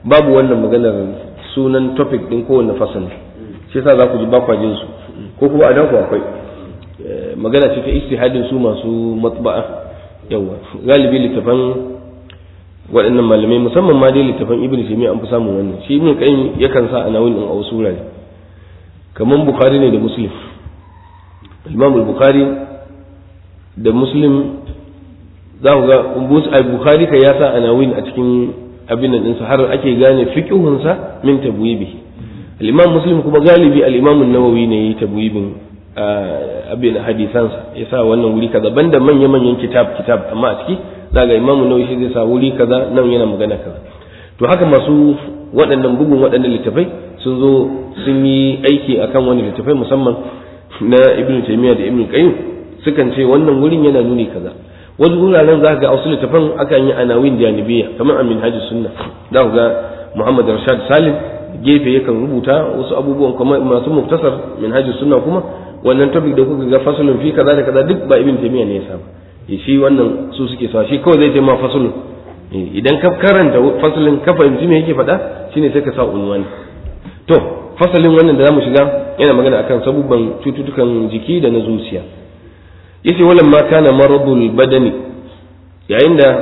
babu wannan maganar sunan topic din kowanne fasali, shi yasa za ku ji bakwajin su, ko kuma a dan ku akwai magana ce ta istihadin su masu matba'a. Yawa galibi littafan waɗannan malamai musamman ma dai littafan Ibn Taymiyyah an fi samun wannan. Shi Ibn Qayyim yakan sa anawin din a wasu wurare, kaman Bukhari ne da Muslim. Imam al-Bukhari da Muslim za ku ga Bukhari kai ya sa anawin a cikin abin nan ɗinsa har ake gane fiqhunsa min tabwibihi. Al-Imam Muslim kuma galibi al-Imam an-Nawawi ne yi tabwibin abin hadisansa, ya sa wannan wuri kaza banda manya-manyan kitab amma a ciki zaga Imam an-Nawawi shi zai sa wuri kaza nan yana magana kaza. To haka masu waɗannan bugun waɗannan littafai sun zo sun yi aiki akan wani littafai musamman na Ibn Taymiyyah da Ibn Qayyim sukan ce wannan wurin yana nuni kaza. Wasu wuraren za ga wasu littafan akan yi anawin janibiyya kamar a Minhajus Sunnah, za ku ga Muhammad Rashad Salim gefe yakan rubuta wasu abubuwan kuma masu muktasar Minhajus Sunnah kuma wannan topic da kuka ga fasalun fi kaza da kaza duk ba Ibn Taymiyyah ne ya saba, shi wannan su suke sa shi kawai zai ce ma fasalun, idan ka karanta fasalin ka fahimci me yake faɗa shine sai ka sa unwani. To fasalin wannan da zamu shiga yana magana akan sabubban cututtukan jiki da na zuciya. Yace walan ma kana maradul badani, yayin da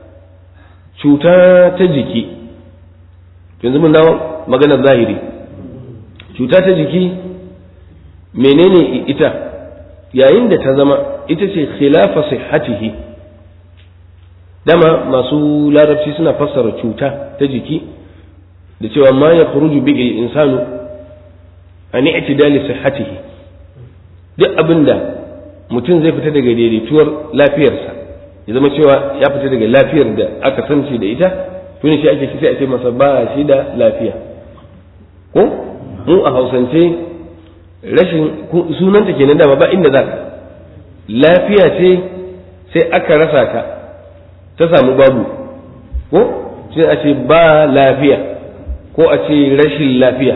cuta ta jiki, yanzu mun dawo maganar zahiri, cuta ta jiki menene ita? Yayin da ta zama ita ce khilafa sihhatihi. Dama masu larabci suna fassara cuta ta jiki da cewa ma ya khuruju bi al-insanu an i'tidali sihhatihi, duk abinda mutum zai fita daga daidaituwar lafiyarsa, ya zama cewa ya fita daga lafiyar da aka san shi da ita, to ne shi ake sai a ce masa ba shi da lafiya. Ko mu a Hausance rashin sunanta kenan dama ba inda zaka lafiya ce sai aka rasa ka ta samu babu, ko sai a ce ba lafiya ko a ce rashin lafiya.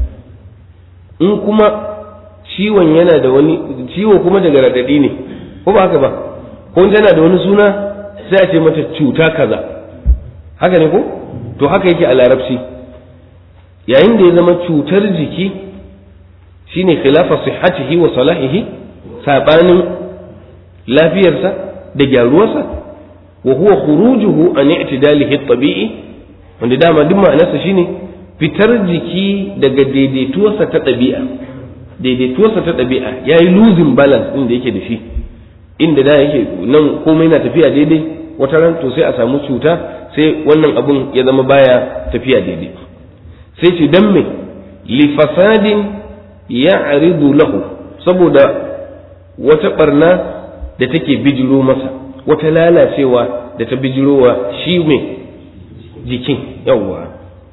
In kuma ciwon yana da wani ciwo kuma daga radadi ne, ko ba haka ba, ko yana da wani suna sai a ce mata cuta kaza, haka ne ko? To haka yake a larabci. Yayin da ya zama cutar jiki shine khilafa sihhatihi wa salahihi, sabanin lafiyarsa da gyaruwarsa, wa huwa khurujuhu an i'tidalihi at-tabi'i, wanda dama duk ma'anarsa shine fitar jiki daga daidaituwarsa ta ɗabi'a. Daidaituwarsa ta ɗabi'a ya yi losing balance ɗin da yake da shi, inda da yake nan komai na tafiya daidai, wata ran to sai a samu cuta, sai wannan abun ya zama baya tafiya daidai. Sai ce dan me li fasadin ya'ridu lahu, saboda wata barna da take bijiro masa, wata lalacewa da ta bijirowa shi mai jikin. Yawwa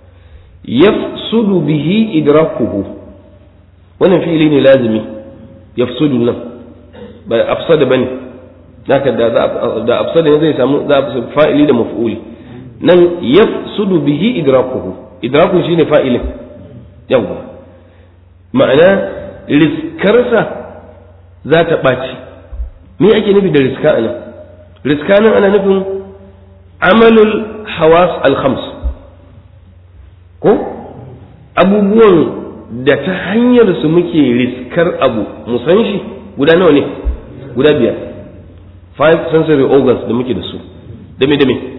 yafsudu bihi idrakuhu, wannan fi'ili ne lazimi, yafsudu nan ba afsada bane, haka da afsada ne zai samu za a fa'ili da maf'uli. Nan yafsudu bihi idrakuhu, idraku shine fa'ilin. Yawwa ma'ana riskarsa za ta ɓaci. Me ake nufi da riska anan? Riska nan ana nufin amalul hawas al-khams, ko abubuwan da ta hanyar su muke riskar abu mu san shi guda nawa ne? Guda 5. 5 sensory organs da muke da su. Dame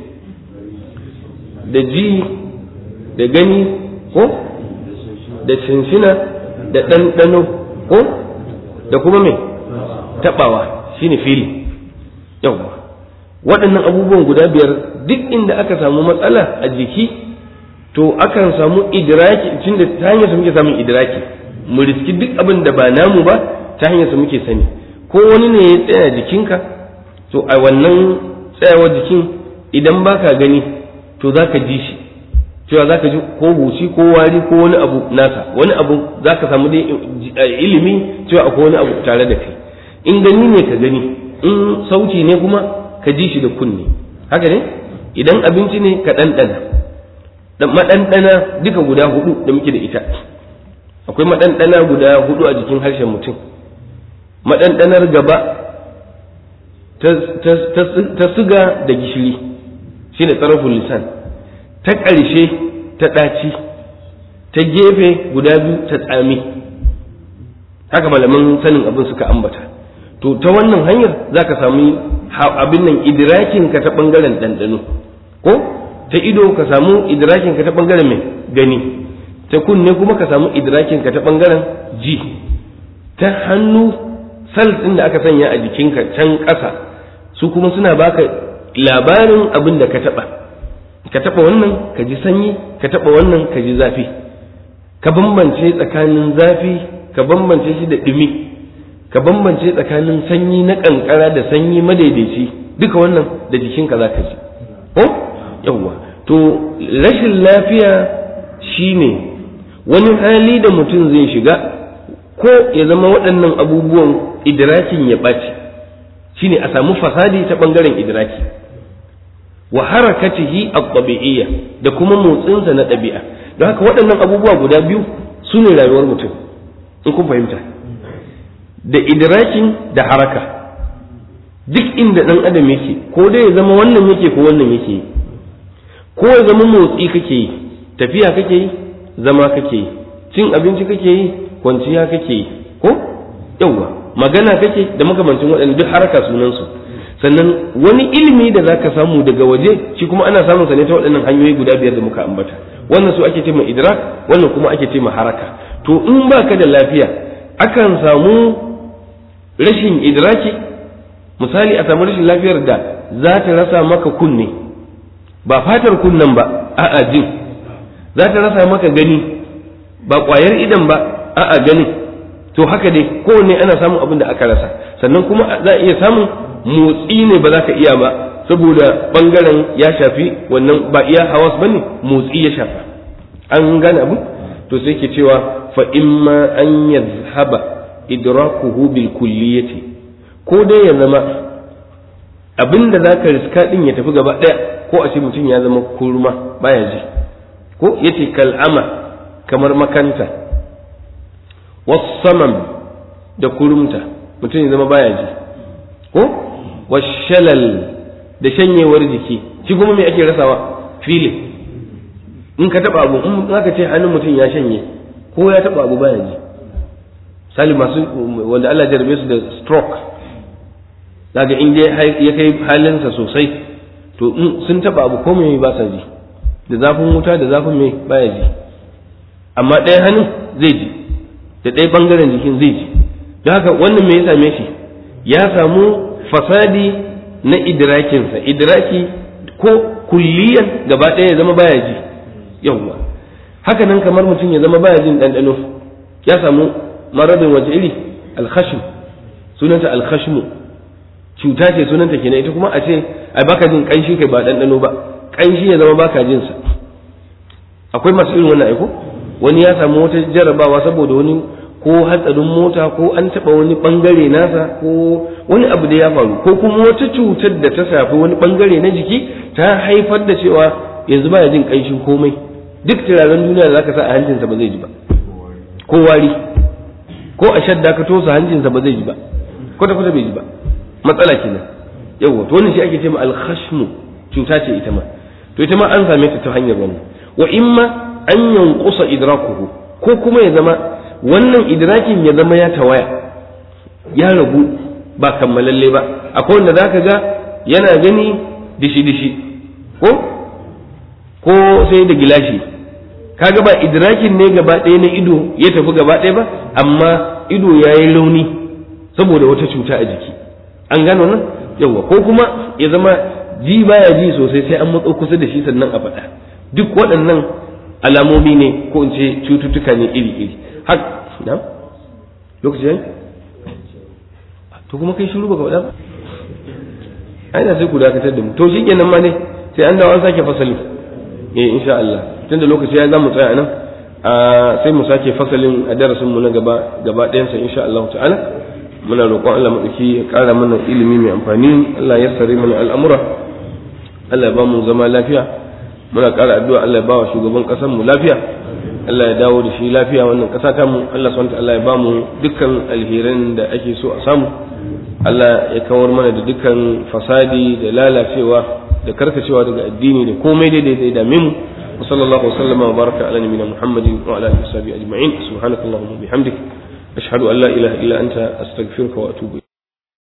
da ji, da gani, ko da shinshina, da ɗanɗano, ko da kuma me taɓawa shine fili. Yawwa waɗannan abubuwan guda 5 duk inda aka samu matsala a jiki to akan samu idraki, tunda ta hanyar su muke samun idraki, mu riski duk abin da ba namu ba ta hanyar su muke sani. Ko wani ne ya tsaya jikinka, to a wannan tsayawar jikin idan baka gani to zaka ji shi, cewa zaka ji ko huci ko wari ko wani abu nasa, wani abu zaka samu dai ilimi cewa akwai wani abu tare da kai. In gani ne ka gani, in sauti ne kuma ka ji shi da kunne, haka ne? Idan abinci ne ka ɗanɗana. Maɗanɗana duka guda 4 da muke da ita. Akwai maɗanɗana guda 4 a jikin harshen mutum. Maɗanɗanar gaba ta siga da gishiri shine tsaraful lisan, ta ƙarshe ta ɗaci, ta gefe guda biyu ta tsami. Haka malaman sanin abin suka ambata. To ta wannan hanyar za ka sami abin nan idrakinka ta ɓangaren ɗanɗano, ko ta ido ka samu idrakinka ta ɓangaren mai gani, ta kunne kuma ka samu idrakinka ta ɓangaren ji, ta hannu sal ɗin da aka sanya a jikinka can ƙasa su kuma suna baka labarin abin da ka taɓa wannan ka ji sanyi, ka taɓa wannan ka ji zafi, ka bambance tsakanin zafi, ka bambance shi da ɗumi, ka bambance tsakanin sanyi na ƙanƙara da sanyi madaidaici, duka wannan da jikinka za ka ji. Ko yawwa, to rashin lafiya shine wani hali da mutum zai shiga ko ya zama waɗannan abubuwan idrakin ya ɓaci, shine a samu fasadi ta ɓangaren idraki, wa harakatihi at-tabi'iyya da kuma motsinsa na ɗabi'a. Don haka waɗannan abubuwa guda biyu su ne rayuwar mutum, in kun fahimta, da idrakin da haraka. Duk inda ɗan adam yake, ko dai ya zama wannan yake ko wannan yake yi, ko ya zama motsi kake yi, tafiya kake yi, zama kake yi, cin abinci kake yi, kwanciya kake yi, ko yawwa magana kake da makamancin waɗanda duk haraka sunansu. Sannan wani ilimi da zaka samu daga waje shi kuma ana samun sa ne ta waɗannan hanyoyi guda biyar da muka ambata. Wannan su ake ce ma idrak, wannan kuma ake ce ma haraka. To in baka da lafiya akan samu rashin idraki. Misali a samu rashin lafiyar da za ta rasa maka kunne, ba fatar kunnen ba, a'a jin. Za ta rasa maka gani, ba ƙwayar idan ba, a'a ganin. To haka dai kowanne ana samun abin da aka rasa. Sannan kuma za a iya samun motsi ne ba za ka iya ba, saboda ɓangaren ya shafi wannan ba iya hawas ba ne, motsi ya shafa. An gane abu? To sai ke cewa fa imma an yazhaba idrakuhu bil kulliyati, ko dai ya zama abin da za ka riska din ya tafi gaba ɗaya, ko a ce mutum ya zama kurma baya ji, ko yace kal'ama kamar makanta, wasamam da kurumta mutum ya zama baya ji, ko washalal da shanyewar jiki. Shi kuma me ake rasawa? Feeling. In ka taba abu, in aka ce hannun mutum ya shanye ko ya taba abu baya ji. Sali masu wanda Allah jarbe su da stroke, daga in ya kai halinsa sosai, to sun taba abu ko mai ba sa ji, da zafin wuta da zafin mai baya ji, amma ɗaya hannun zai ji da ɗaya ɓangaren jikin zai ji. Don haka wannan me ya same shi? Ya samu fasadi na idrakinsa, idraki ko kulliyan gaba ɗaya ya zama baya ji. Yawwa haka nan kamar mutum ya zama baya jin ɗanɗano, ya samu maradin wace iri? Alkhashmu, sunanta alkhashmu, cuta ce sunanta kenan. Ita kuma a ce ai baka jin ƙanshi kai ba ɗanɗano ba, ƙanshi ya zama baka jin sa. Akwai masu irin wannan aiko? Wani ya samu wata jarabawa saboda wani ko hatsarin mota, ko an taɓa wani ɓangare nasa, ko wani abu da ya faru, ko kuma wata cutar da ta shafi wani ɓangare na jiki ta haifar da cewa yanzu baya jin ƙanshin komai. Duk turaren duniya da zaka sa a hancinsa ba zai ji ba, ko wari, ko a shadda ka tosa hancinsa ba zai ji ba, kwata-kwata bai ji ba. Matsala kenan. Yawwa to wannan shi ake ce ma al-khashmu, cuta ce ita ma. To ita ma an same ta ta hanyar wannan. Wa imma an yanqusa idrakuhu, ko kuma ya zama wannan idrakin ya zama ya tawaya, ya ragu, ba kammalalle ba. Akwai wanda zaka ga yana gani dishi-dishi, ko sai da gilashi, kaga ba idrakin ne gaba ɗaya na ido ya tafi gaba ɗaya ba, amma ido ya yi rauni saboda wata cuta a jiki. An gano nan? Yawwa. Ko kuma ya zama ji baya ji sosai, sai an matso kusa da shi sannan a faɗa. Duk waɗannan alamomi ne, ko in ce cututtuka ne iri-iri. Hak na lokaci yayi? To kuma kai shiru baka faɗa ba? Ai na sai ku dakatar da mu. To shikenan ma ne sai an dawo an sake fasali. Insha Allah. Tunda lokaci ya zamu tsaya nan, sai mu sake fasalin a darasin mu na gaba ɗayan sa insha Allah ta'ala. Muna roƙon Allah madauki ya ƙara mana ilimi mai amfani, Allah ya sare mana al'amura, Allah ya ba mu zama lafiya. Muna ƙara addu'a Allah ya ba wa shugaban ƙasar mu lafiya, Allah ya dawo da shi lafiya wannan ƙasa ta mu. Allah subhanahu wa ta'ala ya ba mu dukkan alheran da ake so a samu. Allah ya kawar mana da dukkan fasadi da lalacewa da karkacewa daga addini da komai daidai da dame mu. wa sallallahu wa sallama wa baraka ala nabiyyina Muhammadin wa ala alihi wa sahbihi ajma'in subhanakallahumma wa bihamdik ashhadu an la ilaha illa anta astaghfiruka wa atubu